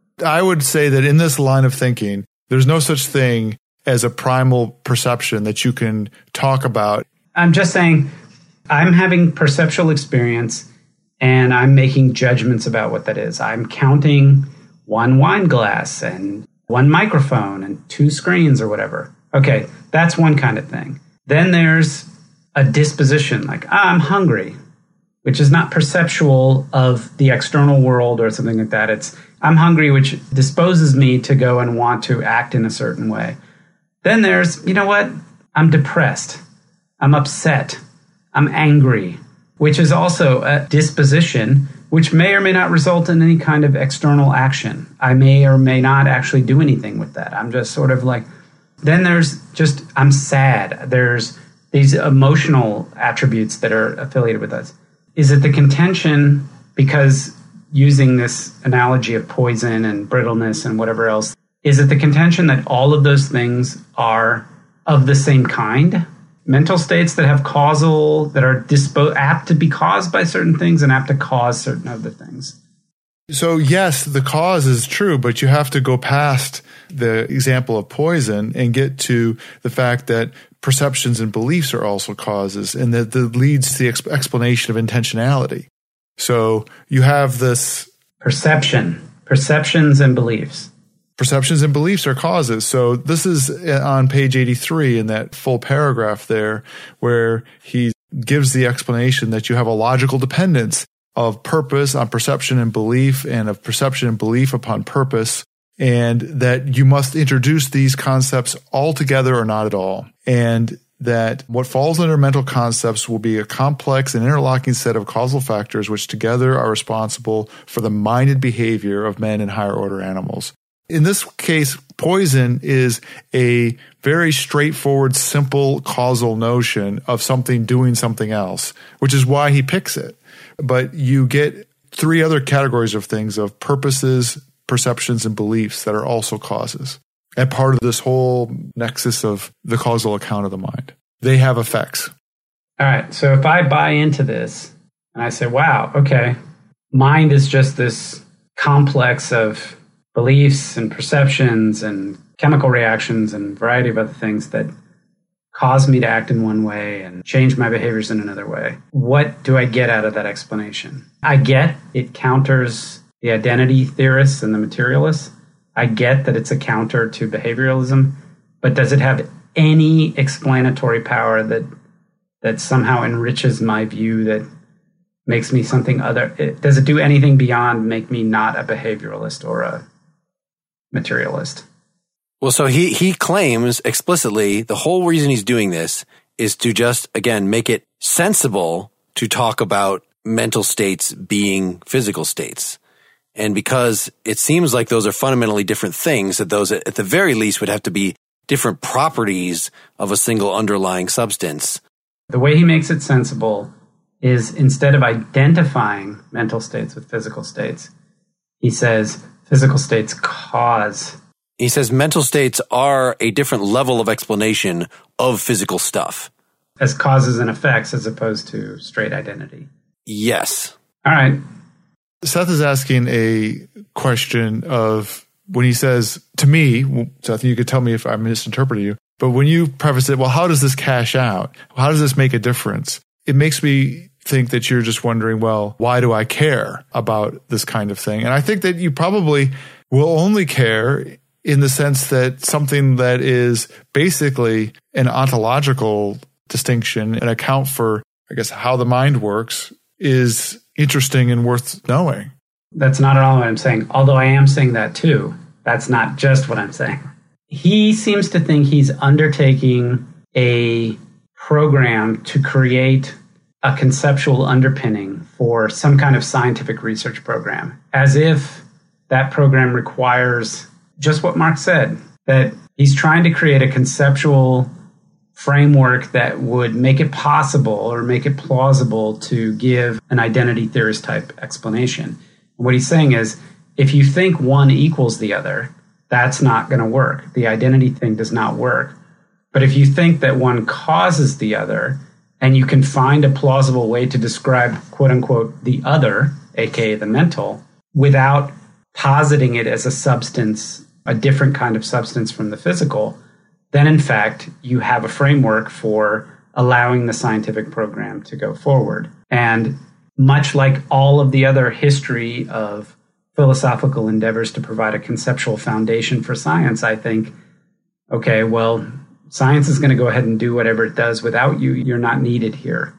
I would say that in this line of thinking, there's no such thing as a primal perception that you can talk about. I'm just saying I'm having perceptual experience and I'm making judgments about what that is. I'm counting one wine glass and one microphone and two screens or whatever. Okay, that's one kind of thing. Then there's a disposition, like, ah, I'm hungry, which is not perceptual of the external world or something like that. It's, I'm hungry, which disposes me to go and want to act in a certain way. Then there's, you know what? I'm depressed. I'm upset. I'm angry, which is also a disposition, which may or may not result in any kind of external action. I may or may not actually do anything with that. I'm just sort of like, then there's just, I'm sad. There's these emotional attributes that are affiliated with us. Is it the contention, because using this analogy of poison and brittleness and whatever else, is it the contention that all of those things are of the same kind? Mental states that have causal, that are dispo- apt to be caused by certain things and apt to cause certain other things. So yes, the cause is true, but you have to go past the example of poison and get to the fact that perceptions and beliefs are also causes, and that, that leads to the exp- explanation of intentionality. So you have this perception, perceptions and beliefs. Perceptions and beliefs are causes. So this is on page eighty-three in that full paragraph there, where he gives the explanation that you have a logical dependence of purpose on perception and belief, and of perception and belief upon purpose, and that you must introduce these concepts all together or not at all. And that what falls under mental concepts will be a complex and interlocking set of causal factors which together are responsible for the minded behavior of men and higher order animals. In this case, poison is a very straightforward, simple causal notion of something doing something else, which is why he picks it. But you get three other categories of things, of purposes, perceptions, and beliefs that are also causes, and part of this whole nexus of the causal account of the mind. They have effects. All right. So if I buy into this and I say, wow, okay, mind is just this complex of beliefs and perceptions and chemical reactions and a variety of other things that cause me to act in one way and change my behaviors in another way. What do I get out of that explanation? I get it counters the identity theorists and the materialists. I get that it's a counter to behavioralism, but does it have any explanatory power that that somehow enriches my view, that makes me something other? Does it do anything beyond make me not a behavioralist or a materialist? Well, so he, he claims explicitly the whole reason he's doing this is to just, again, make it sensible to talk about mental states being physical states. And because it seems like those are fundamentally different things, that those at the very least would have to be different properties of a single underlying substance. The way he makes it sensible is, instead of identifying mental states with physical states, he says physical states cause. He says mental states are a different level of explanation of physical stuff. As causes and effects, as opposed to straight identity. Yes. All right. Seth is asking a question of, when he says, to me, Seth, you could tell me if I'm misinterpreting you, but when you preface it, well, how does this cash out? How does this make a difference? It makes me think that you're just wondering, well, why do I care about this kind of thing? And I think that you probably will only care in the sense that something that is basically an ontological distinction, an account for, I guess, how the mind works, is interesting and worth knowing. That's not at all what I'm saying, although I am saying that too. That's not just what I'm saying. He seems to think he's undertaking a program to create a conceptual underpinning for some kind of scientific research program, as if that program requires just what Mark said, that he's trying to create a conceptual framework that would make it possible or make it plausible to give an identity theorist type explanation. And what he's saying is, if you think one equals the other, that's not going to work. The identity thing does not work. But if you think that one causes the other, and you can find a plausible way to describe, quote unquote, the other, aka the mental, without positing it as a substance, a different kind of substance from the physical, then in fact you have a framework for allowing the scientific program to go forward. And much like all of the other history of philosophical endeavors to provide a conceptual foundation for science, I think, okay, well, science is going to go ahead and do whatever it does without you. You're not needed here.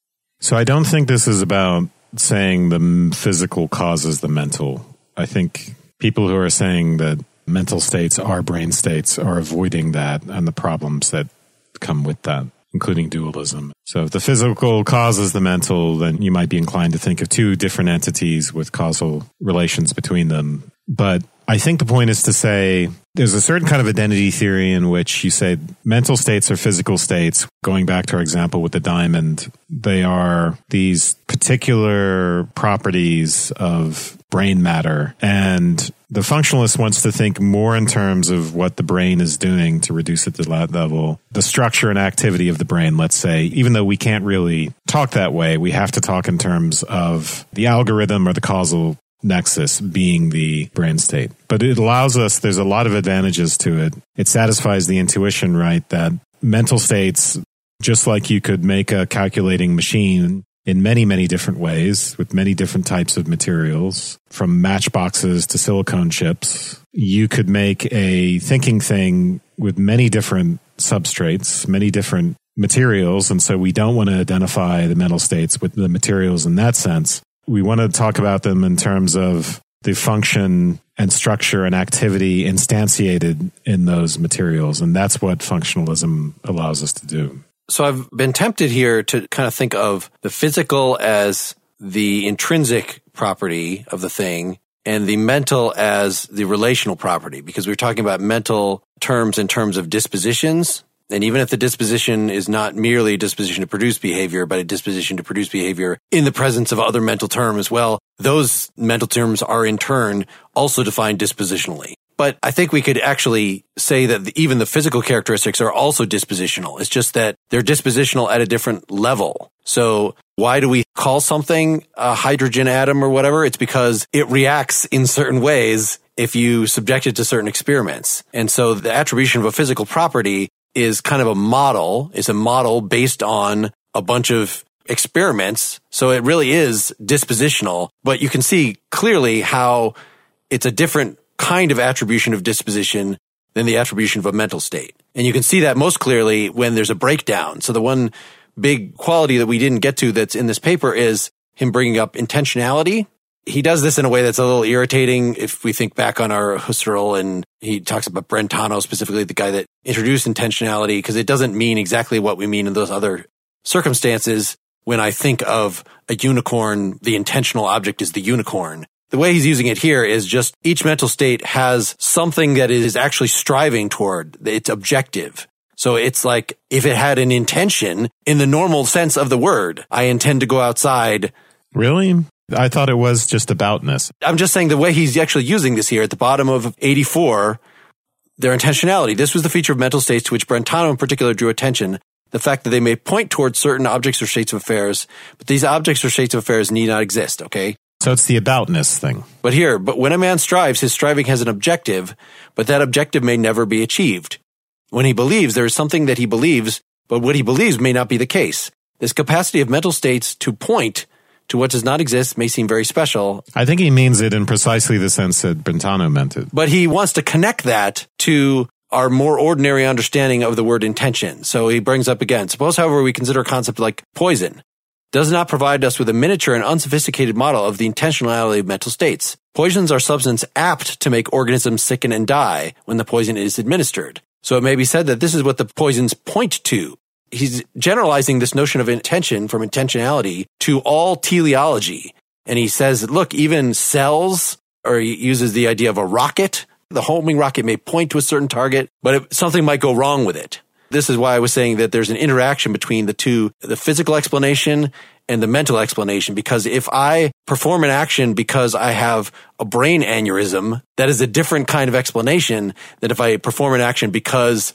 So I don't think this is about saying the physical causes the mental. I think people who are saying that mental states are brain states are avoiding that and the problems that come with that, including dualism. So if the physical causes the mental, then you might be inclined to think of two different entities with causal relations between them. But I think the point is to say there's a certain kind of identity theory in which you say mental states are physical states. Going back to our example with the diamond, they are these particular properties of brain matter. And the functionalist wants to think more in terms of what the brain is doing to reduce it to that level. The structure and activity of the brain, let's say, even though we can't really talk that way, we have to talk in terms of the algorithm or the causal nexus being the brain state. But it allows us, there's a lot of advantages to it. It satisfies the intuition, right, that mental states, just like you could make a calculating machine in many, many different ways with many different types of materials, from matchboxes to silicone chips, you could make a thinking thing with many different substrates, many different materials. And so we don't want to identify the mental states with the materials in that sense. We want to talk about them in terms of the function and structure and activity instantiated in those materials. And that's what functionalism allows us to do. So I've been tempted here to kind of think of the physical as the intrinsic property of the thing and the mental as the relational property, because we're talking about mental terms in terms of dispositions. And even if the disposition is not merely a disposition to produce behavior, but a disposition to produce behavior in the presence of other mental terms as well, those mental terms are in turn also defined dispositionally. But I think we could actually say that even the physical characteristics are also dispositional. It's just that they're dispositional at a different level. So why do we call something a hydrogen atom or whatever? It's because it reacts in certain ways if you subject it to certain experiments. And so the attribution of a physical property is kind of a model. It's a model based on a bunch of experiments. So it really is dispositional, but you can see clearly how it's a different kind of attribution of disposition than the attribution of a mental state. And you can see that most clearly when there's a breakdown. So the one big quality that we didn't get to that's in this paper is him bringing up intentionality. He does this in a way that's a little irritating if we think back on our Husserl, and he talks about Brentano, specifically the guy that introduced intentionality, because it doesn't mean exactly what we mean in those other circumstances. When I think of a unicorn, the intentional object is the unicorn. The way he's using it here is just each mental state has something that it is actually striving toward. It's objective. So it's like if it had an intention in the normal sense of the word, I intend to go outside. Really? I thought it was just aboutness. I'm just saying the way he's actually using this here at the bottom of eighty-four, their intentionality. This was the feature of mental states to which Brentano in particular drew attention. The fact that they may point towards certain objects or states of affairs, but these objects or states of affairs need not exist, okay? So it's the aboutness thing. But here, but when a man strives, his striving has an objective, but that objective may never be achieved. When he believes, there is something that he believes, but what he believes may not be the case. This capacity of mental states to point to what does not exist may seem very special. I think he means it in precisely the sense that Brentano meant it. But he wants to connect that to our more ordinary understanding of the word intention. So he brings up again, suppose, however, we consider a concept like poison does not provide us with a miniature and unsophisticated model of the intentionality of mental states. Poisons are substances apt to make organisms sicken and die when the poison is administered. So it may be said that this is what the poisons point to. He's generalizing this notion of intention from intentionality to all teleology. And he says, look, even cells, or he uses the idea of a rocket. The homing rocket may point to a certain target, but it, something might go wrong with it. This is why I was saying that there's an interaction between the two, the physical explanation and the mental explanation, because if I perform an action because I have a brain aneurysm, that is a different kind of explanation than if I perform an action because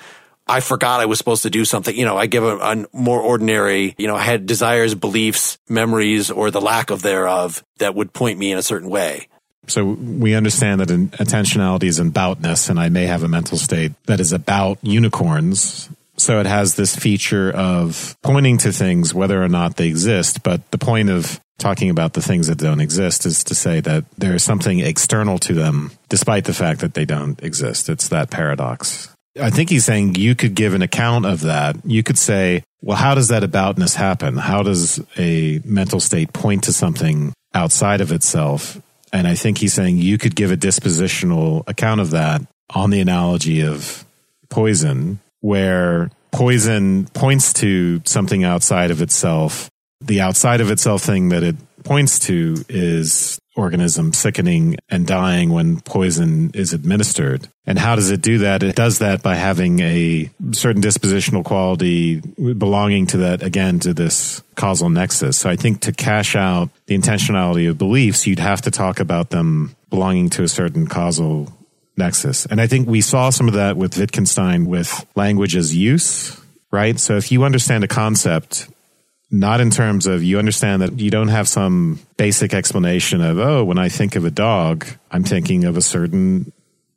I forgot I was supposed to do something. You know, I give a, a more ordinary, you know, I had desires, beliefs, memories, or the lack of thereof that would point me in a certain way. So we understand that intentionality is aboutness, and I may have a mental state that is about unicorns. So it has this feature of pointing to things, whether or not they exist. But the point of talking about the things that don't exist is to say that there is something external to them, despite the fact that they don't exist. It's that paradox. I think he's saying you could give an account of that. You could say, well, how does that aboutness happen? How does a mental state point to something outside of itself? And I think he's saying you could give a dispositional account of that on the analogy of poison, where poison points to something outside of itself. The outside of itself thing that it points to is organism sickening and dying when poison is administered. And how does it do that? It does that by having a certain dispositional quality belonging to that, again, to this causal nexus. So I think to cash out the intentionality of beliefs, you'd have to talk about them belonging to a certain causal nexus. And I think we saw some of that with Wittgenstein with language as use, right? So if you understand a concept, not in terms of you understand that you don't have some basic explanation of, oh, when I think of a dog, I'm thinking of a certain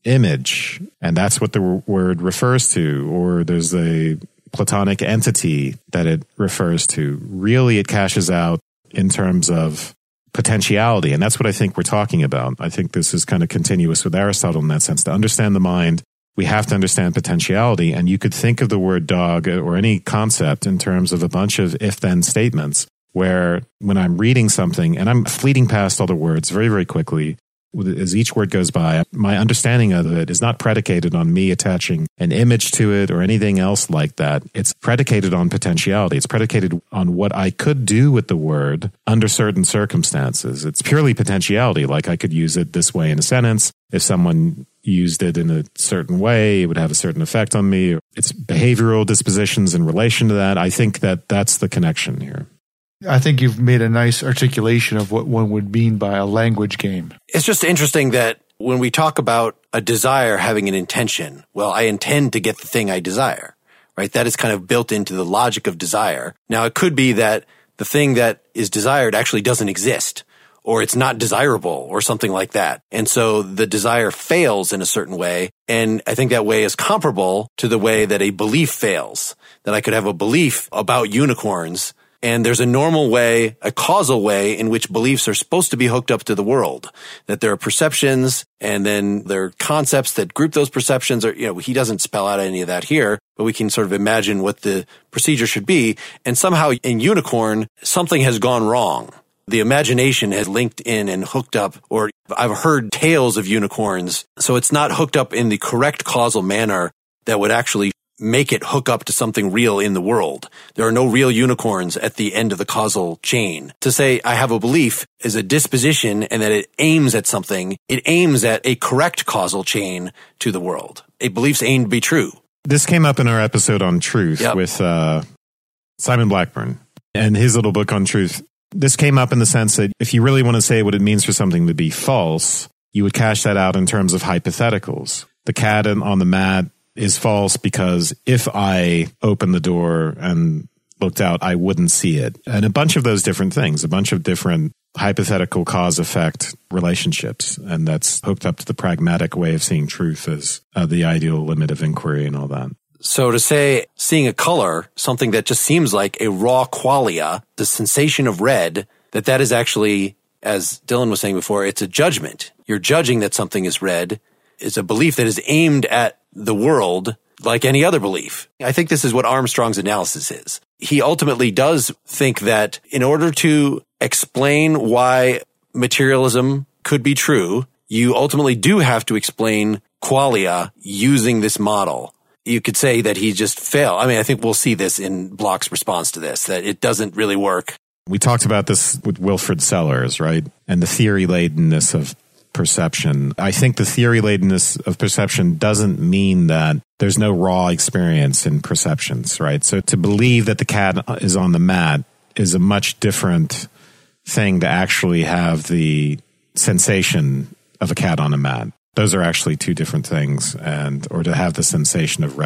image, and that's what the word refers to, or there's a Platonic entity that it refers to. Really, it cashes out in terms of potentiality, and that's what I think we're talking about. I think this is kind of continuous with Aristotle in that sense. To understand the mind, we have to understand potentiality, and you could think of the word dog or any concept in terms of a bunch of if-then statements where when I'm reading something and I'm fleeting past all the words very, very quickly, as each word goes by, my understanding of it is not predicated on me attaching an image to it or anything else like that. It's predicated on potentiality. It's predicated on what I could do with the word under certain circumstances. It's purely potentiality, like I could use it this way in a sentence. If someone used it in a certain way, it would have a certain effect on me. It's behavioral dispositions in relation to that. I think that that's the connection here. I think you've made a nice articulation of what one would mean by a language game. It's just interesting that when we talk about a desire having an intention, well, I intend to get the thing I desire, right? That is kind of built into the logic of desire. Now, it could be that the thing that is desired actually doesn't exist, or it's not desirable, or something like that. And so the desire fails in a certain way. And I think that way is comparable to the way that a belief fails, that I could have a belief about unicorns. And there's a normal way, a causal way in which beliefs are supposed to be hooked up to the world, that there are perceptions and then there are concepts that group those perceptions. Or, you know, he doesn't spell out any of that here, but we can sort of imagine what the procedure should be. And somehow in unicorn, something has gone wrong. The imagination has linked in and hooked up, or I've heard tales of unicorns. So it's not hooked up in the correct causal manner that would actually make it hook up to something real in the world. There are no real unicorns at the end of the causal chain. To say I have a belief is a disposition and that it aims at something. It aims at a correct causal chain to the world. A belief's aim to be true. This came up in our episode on truth yep. with uh, Simon Blackburn and his little book on truth. This came up in the sense that if you really want to say what it means for something to be false, you would cash that out in terms of hypotheticals. The cat on the mat is false because if I opened the door and looked out, I wouldn't see it. And a bunch of those different things, a bunch of different hypothetical cause-effect relationships. And that's hooked up to the pragmatic way of seeing truth as uh, the ideal limit of inquiry and all that. So to say seeing a color, something that just seems like a raw qualia, the sensation of red, that that is actually, as Dylan was saying before, it's a judgment. You're judging that something is red. It's a belief that is aimed at the world like any other belief. I think this is what Armstrong's analysis is. He ultimately does think that in order to explain why materialism could be true, you ultimately do have to explain qualia using this model. You could say that he just failed. I mean, I think we'll see this in Bloch's response to this, that it doesn't really work. We talked about this with Wilfrid Sellers, right? And the theory-ladenness of perception. I think the theory-ladenness of perception doesn't mean that there's no raw experience in perceptions, right? So to believe that the cat is on the mat is a much different thing to actually have the sensation of a cat on a mat. Those are actually two different things, and or to have the sensation of red.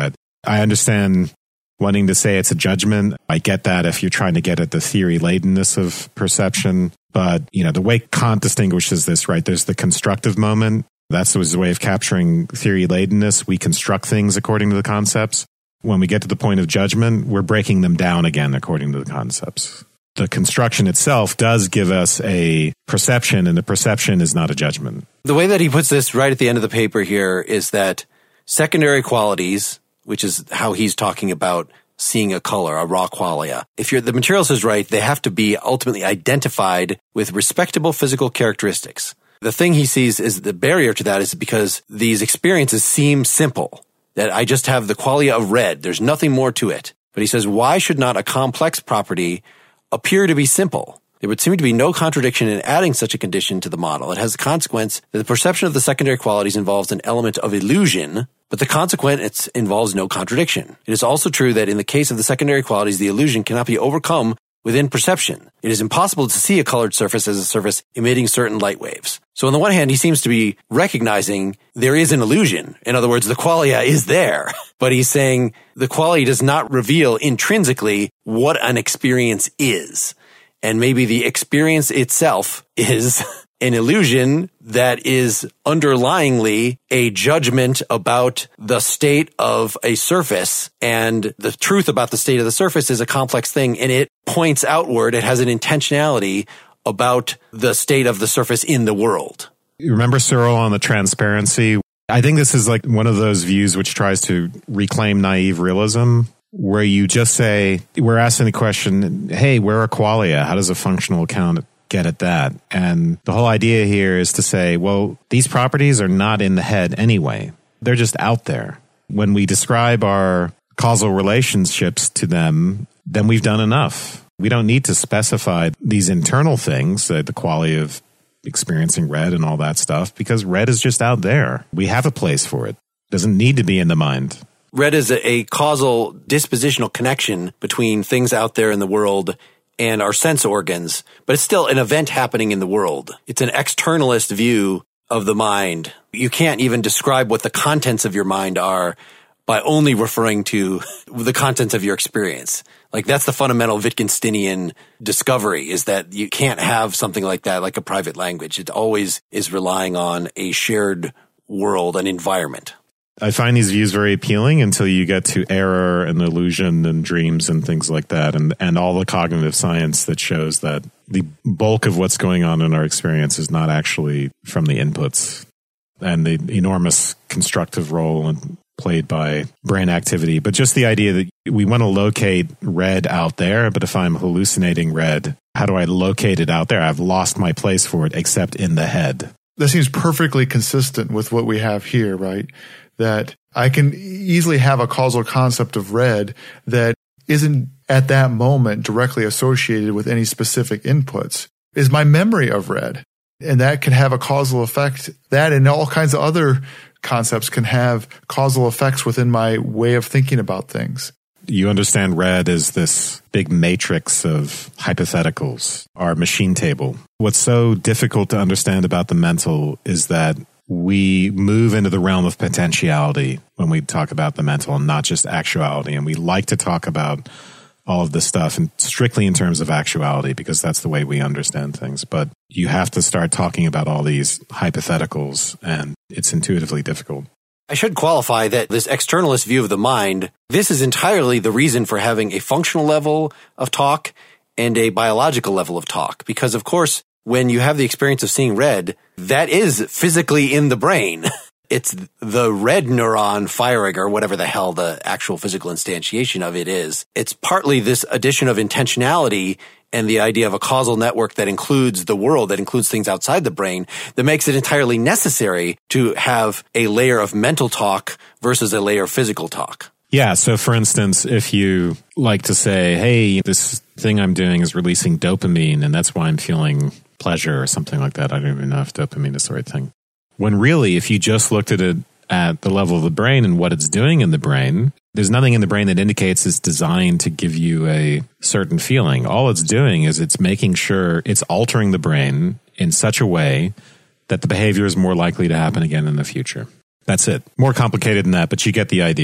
I understand wanting to say it's a judgment. I get that if you're trying to get at the theory-ladenness of perception. But, you know, the way Kant distinguishes this, right, there's the constructive moment. That's his way of capturing theory-ladenness. We construct things according to the concepts. When we get to the point of judgment, we're breaking them down again according to the concepts. The construction itself does give us a perception, and the perception is not a judgment. The way that he puts this right at the end of the paper here is that secondary qualities, which is how he's talking about seeing a color, a raw qualia. If you're, the materials is right, they have to be ultimately identified with respectable physical characteristics. The thing he sees is the barrier to that is because these experiences seem simple, that I just have the qualia of red. There's nothing more to it. But he says, why should not a complex property appear to be simple? There would seem to be no contradiction in adding such a condition to the model. It has the consequence that the perception of the secondary qualities involves an element of illusion, but the consequence involves no contradiction. It is also true that in the case of the secondary qualities, the illusion cannot be overcome within perception. It is impossible to see a colored surface as a surface emitting certain light waves. So on the one hand, he seems to be recognizing there is an illusion. In other words, the qualia is there, but he's saying the qualia does not reveal intrinsically what an experience is. And maybe the experience itself is an illusion that is underlyingly a judgment about the state of a surface. And the truth about the state of the surface is a complex thing, and it points outward. It has an intentionality about the state of the surface in the world. You remember Searle on the transparency? I think this is like one of those views which tries to reclaim naive realism, where you just say, we're asking the question, hey, where are qualia? How does a functional account get at that? And the whole idea here is to say, well, these properties are not in the head anyway. They're just out there. When we describe our causal relationships to them, then we've done enough. We don't need to specify these internal things, uh, the quality of experiencing red and all that stuff, because red is just out there. We have a place for it. It doesn't need to be in the mind. Red is a, a causal dispositional connection between things out there in the world and our sense organs, but it's still an event happening in the world. It's an externalist view of the mind. You can't even describe what the contents of your mind are by only referring to the contents of your experience. Like, that's the fundamental Wittgensteinian discovery, is that you can't have something like that, like a private language. It always is relying on a shared world, an environment. I find these views very appealing until you get to error and illusion and dreams and things like that, and, and all the cognitive science that shows that the bulk of what's going on in our experience is not actually from the inputs, and the enormous constructive role and played by brain activity. But just the idea that we want to locate red out there, but if I'm hallucinating red, how do I locate it out there? I've lost my place for it except in the head. That seems perfectly consistent with what we have here, right? That I can easily have a causal concept of red that isn't at that moment directly associated with any specific inputs, is my memory of red. And that can have a causal effect. That and all kinds of other concepts can have causal effects within my way of thinking about things. You understand red as this big matrix of hypotheticals, our machine table. What's so difficult to understand about the mental is that we move into the realm of potentiality when we talk about the mental and not just actuality. And we like to talk about all of this stuff and strictly in terms of actuality because that's the way we understand things. But you have to start talking about all these hypotheticals, and it's intuitively difficult. I should qualify that this externalist view of the mind, this is entirely the reason for having a functional level of talk and a biological level of talk. Because, of course, when you have the experience of seeing red, that is physically in the brain. It's the red neuron firing, or whatever the hell the actual physical instantiation of it is. It's partly this addition of intentionality and the idea of a causal network that includes the world, that includes things outside the brain, that makes it entirely necessary to have a layer of mental talk versus a layer of physical talk. Yeah. So for instance, if you like to say, hey, this thing I'm doing is releasing dopamine and that's why I'm feeling pleasure or something like that. I don't even know if dopamine is the right thing. When really, if you just looked at it at the level of the brain and what it's doing in the brain, there's nothing in the brain that indicates it's designed to give you a certain feeling. All it's doing is it's making sure it's altering the brain in such a way that the behavior is more likely to happen again in the future. That's it. More complicated than that, but you get the idea.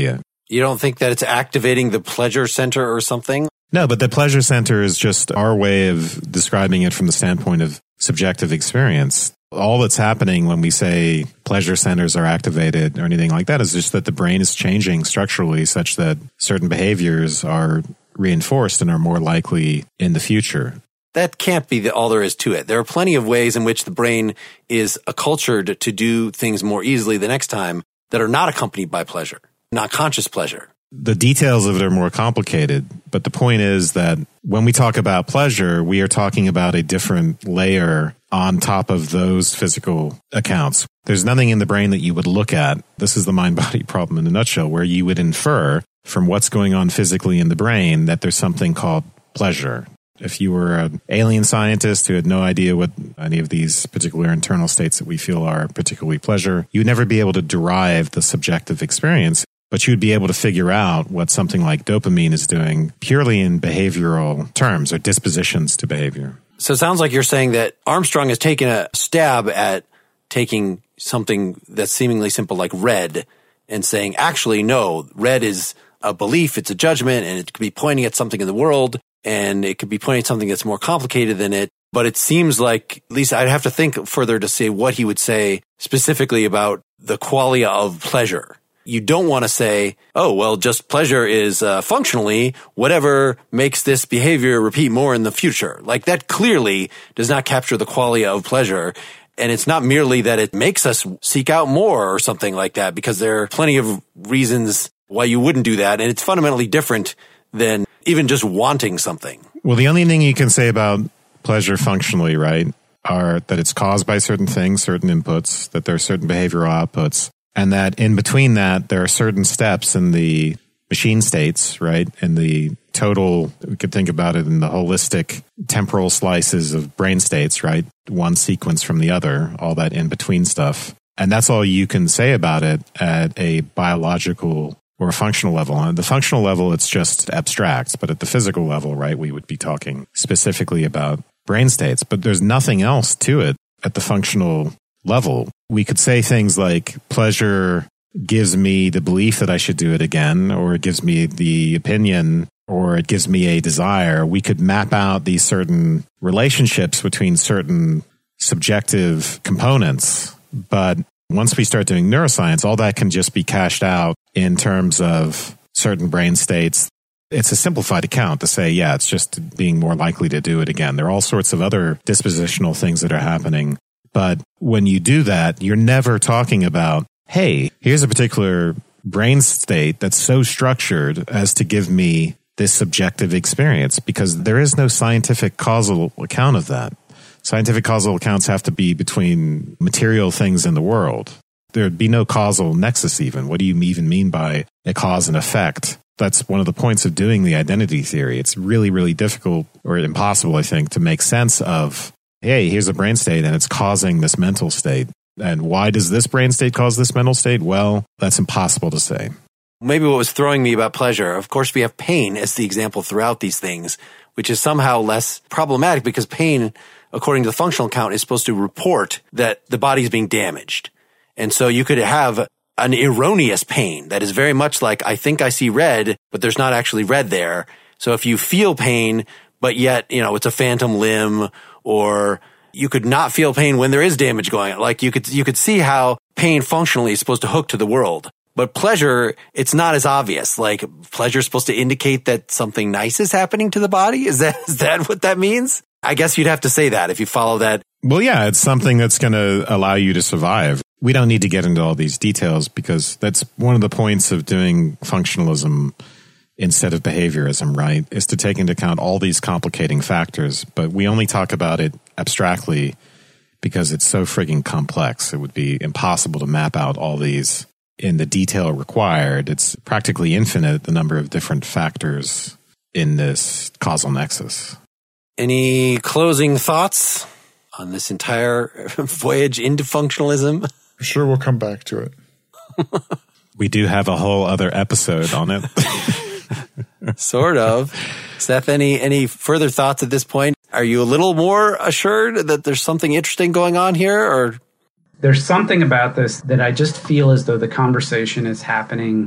You don't think that it's activating the pleasure center or something? No, but the pleasure center is just our way of describing it from the standpoint of subjective experience. All that's happening when we say pleasure centers are activated or anything like that is just that the brain is changing structurally such that certain behaviors are reinforced and are more likely in the future. That can't be the, all there is to it. There are plenty of ways in which the brain is acculturated to do things more easily the next time that are not accompanied by pleasure, not conscious pleasure. The details of it are more complicated, but the point is that when we talk about pleasure, we are talking about a different layer on top of those physical accounts. There's nothing in the brain that you would look at. This is the mind-body problem in a nutshell, where you would infer from what's going on physically in the brain that there's something called pleasure. If you were an alien scientist who had no idea what any of these particular internal states that we feel are particularly pleasure, you'd never be able to derive the subjective experience. But you'd be able to figure out what something like dopamine is doing purely in behavioral terms or dispositions to behavior. So it sounds like you're saying that Armstrong has taken a stab at taking something that's seemingly simple like red and saying, actually, no, red is a belief, it's a judgment, and it could be pointing at something in the world, and it could be pointing at something that's more complicated than it. But it seems like, at least I'd have to think further to say what he would say specifically about the qualia of pleasure. You don't want to say, oh, well, just pleasure is uh, functionally whatever makes this behavior repeat more in the future. Like that clearly does not capture the qualia of pleasure. And it's not merely that it makes us seek out more or something like that, because there are plenty of reasons why you wouldn't do that. And it's fundamentally different than even just wanting something. Well, the only thing you can say about pleasure functionally, right, are that it's caused by certain things, certain inputs, that there are certain behavioral outputs. And that in between that, there are certain steps in the machine states, right? In the total, we could think about it in the holistic temporal slices of brain states, right? One sequence from the other, all that in between stuff. And that's all you can say about it at a biological or a functional level. On the functional level, it's just abstract. But at the physical level, right, we would be talking specifically about brain states. But there's nothing else to it at the functional level. We could say things like pleasure gives me the belief that I should do it again, or it gives me the opinion, or it gives me a desire. We could map out these certain relationships between certain subjective components. But once we start doing neuroscience, all that can just be cashed out in terms of certain brain states. It's a simplified account to say, yeah, it's just being more likely to do it again. There are all sorts of other dispositional things that are happening. But when you do that, you're never talking about, hey, here's a particular brain state that's so structured as to give me this subjective experience, because there is no scientific causal account of that. Scientific causal accounts have to be between material things in the world. There'd be no causal nexus even. What do you even mean by a cause and effect? That's one of the points of doing the identity theory. It's really, really difficult or impossible, I think, to make sense of, hey, here's a brain state and it's causing this mental state. And why does this brain state cause this mental state? Well, that's impossible to say. Maybe what was throwing me about pleasure, of course, we have pain as the example throughout these things, which is somehow less problematic because pain, according to the functional account, is supposed to report that the body is being damaged. And so you could have an erroneous pain that is very much like, I think I see red, but there's not actually red there. So if you feel pain, but yet, you know, it's a phantom limb, or you could not feel pain when there is damage going on. Like you could, you could see how pain functionally is supposed to hook to the world. But pleasure, it's not as obvious. Like pleasure is supposed to indicate that something nice is happening to the body. Is that, is that what that means? I guess you'd have to say that if you follow that. Well, yeah, it's something that's going to allow you to survive. We don't need to get into all these details because that's one of the points of doing functionalism instead of behaviorism, right? Is to take into account all these complicating factors. But we only talk about it abstractly because it's so frigging complex. It would be impossible to map out all these in the detail required. It's practically infinite, the number of different factors in this causal nexus. Any closing thoughts on this entire voyage into functionalism? I'm sure we'll come back to it. We do have a whole other episode on it. Sort of. Seth, any, any further thoughts at this point? Are you a little more assured that there's something interesting going on here, or? There's something about this that I just feel as though the conversation is happening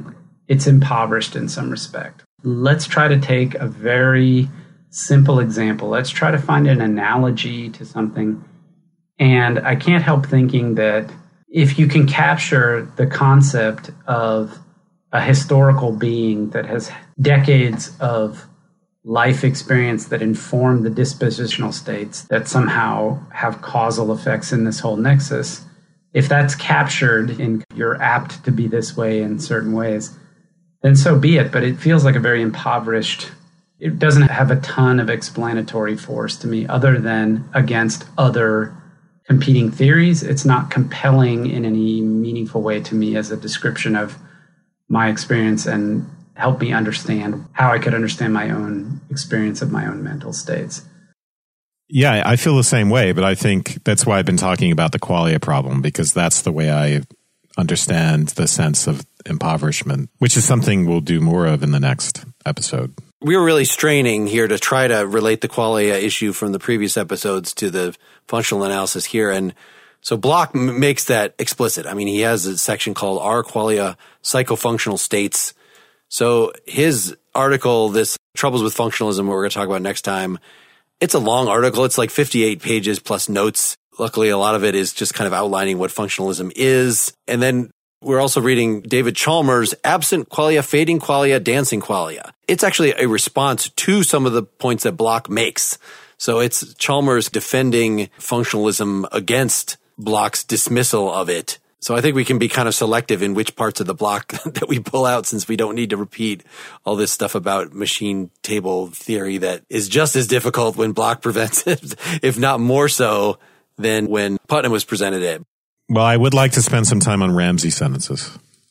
it's impoverished in some respect. Let's try to take a very simple example. Let's try to find an analogy to something. And I can't help thinking that if you can capture the concept of a historical being that has decades of life experience that inform the dispositional states that somehow have causal effects in this whole nexus, if that's captured and you're apt to be this way in certain ways, then so be it. But it feels like a very impoverished, it doesn't have a ton of explanatory force to me other than against other competing theories. It's not compelling in any meaningful way to me as a description of my experience and help me understand how I could understand my own experience of my own mental states. Yeah, I feel the same way, but I think that's why I've been talking about the qualia problem, because that's the way I understand the sense of impoverishment, which is something we'll do more of in the next episode. We were really straining here to try to relate the qualia issue from the previous episodes to the functional analysis here. And so Bloch m- makes that explicit. I mean, he has a section called Are Qualia Psychofunctional States? So his article, this Troubles with Functionalism, what we're going to talk about next time, it's a long article. It's like fifty-eight pages plus notes. Luckily, a lot of it is just kind of outlining what functionalism is. And then we're also reading David Chalmers' Absent Qualia, Fading Qualia, Dancing Qualia. It's actually a response to some of the points that Bloch makes. So it's Chalmers defending functionalism against Bloch's dismissal of it. So I think we can be kind of selective in which parts of the block that we pull out, since we don't need to repeat all this stuff about machine table theory that is just as difficult when Bloch presents it, if not more so than when Putnam was presented it. Well, I would like to spend some time on Ramsey sentences.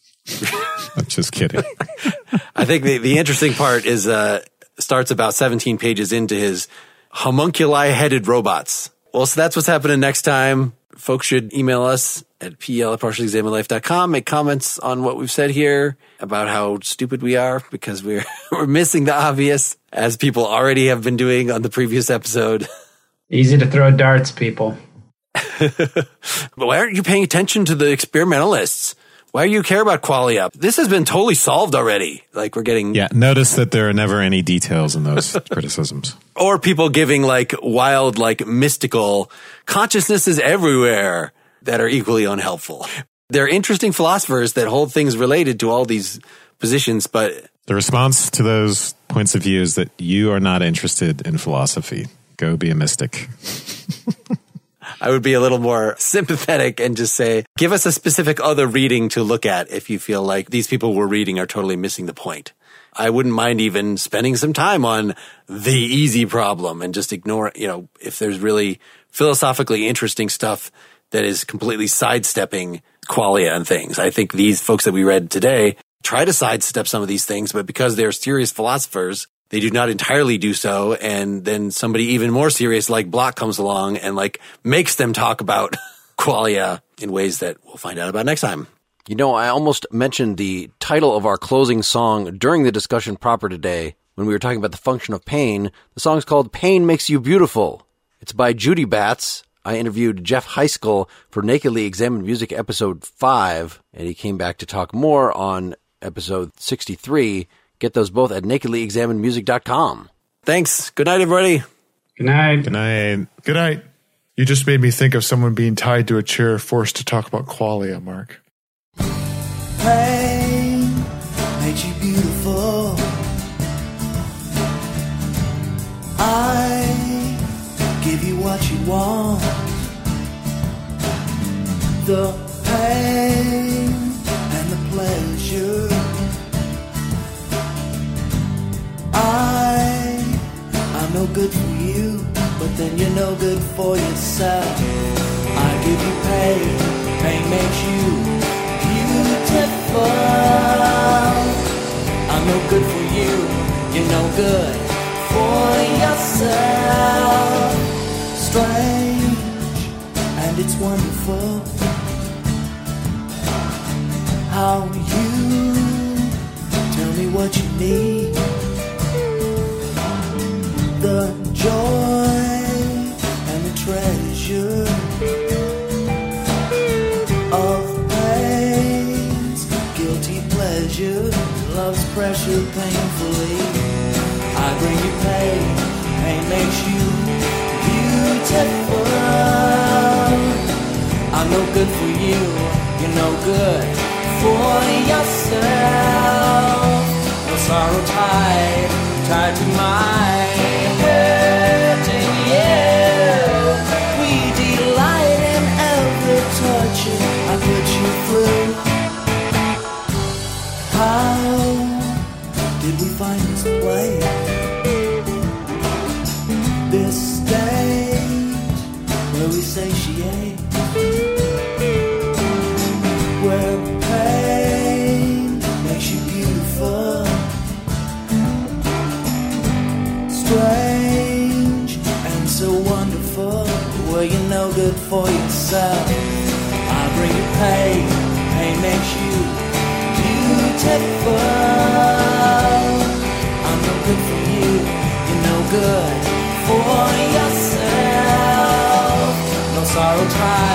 I'm just kidding. I think the, the interesting part is uh starts about seventeen pages into his homunculi-headed robots. Well, so that's what's happening next time. Folks should email us at p l at partially examined life dot com. Make comments on what we've said here about how stupid we are because we're we're missing the obvious, as people already have been doing on the previous episode. Easy to throw darts, people. But why aren't you paying attention to the experimentalists? Why do you care about qualia? This has been totally solved already. Like we're getting... Yeah, notice that there are never any details in those criticisms. Or people giving like wild, like mystical consciousnesses everywhere that are equally unhelpful. They're interesting philosophers that hold things related to all these positions, but... The response to those points of view is that you are not interested in philosophy. Go be a mystic. I would be a little more sympathetic and just say, give us a specific other reading to look at if you feel like these people we're reading are totally missing the point. I wouldn't mind even spending some time on the easy problem and just ignore, you know, if there's really philosophically interesting stuff that is completely sidestepping qualia and things. I think these folks that we read today try to sidestep some of these things, but because they're serious philosophers, they do not entirely do so, and then somebody even more serious like Bloch comes along and like makes them talk about qualia in ways that we'll find out about next time. You know, I almost mentioned the title of our closing song during the discussion proper today when we were talking about the function of pain. The song's called Pain Makes You Beautiful. It's by Judy Batts. I interviewed Jeff Heiskell for Nakedly Examined Music episode five, and he came back to talk more on episode sixty-three. Get those both at nakedly examined music dot com. Thanks. Good night, everybody. Good night. Good night. Good night. You just made me think of someone being tied to a chair forced to talk about qualia, Mark. Pain makes you beautiful. I give you what you want. The pain and the pleasure. I, I'm no good for you, but then you're no good for yourself. I give you pain, pain makes you beautiful. I'm no good for you, you're no good for yourself. Strange, and it's wonderful how you tell me what you need. The joy and the treasure of pain's guilty pleasure. love's pressure painfully. I bring you pain, pain makes you beautiful. I'm no good for you, you're no good for yourself. No sorrow tied, tied to my hurting you. We delight in every touch I put you through. How did we find this place? This state where we satiate, where pain makes you beautiful, strange and so wonderful. Well, you're no good for yourself. I bring you pain, pain makes you beautiful. I'm no good for you, you're no good for yourself. No sorrow tied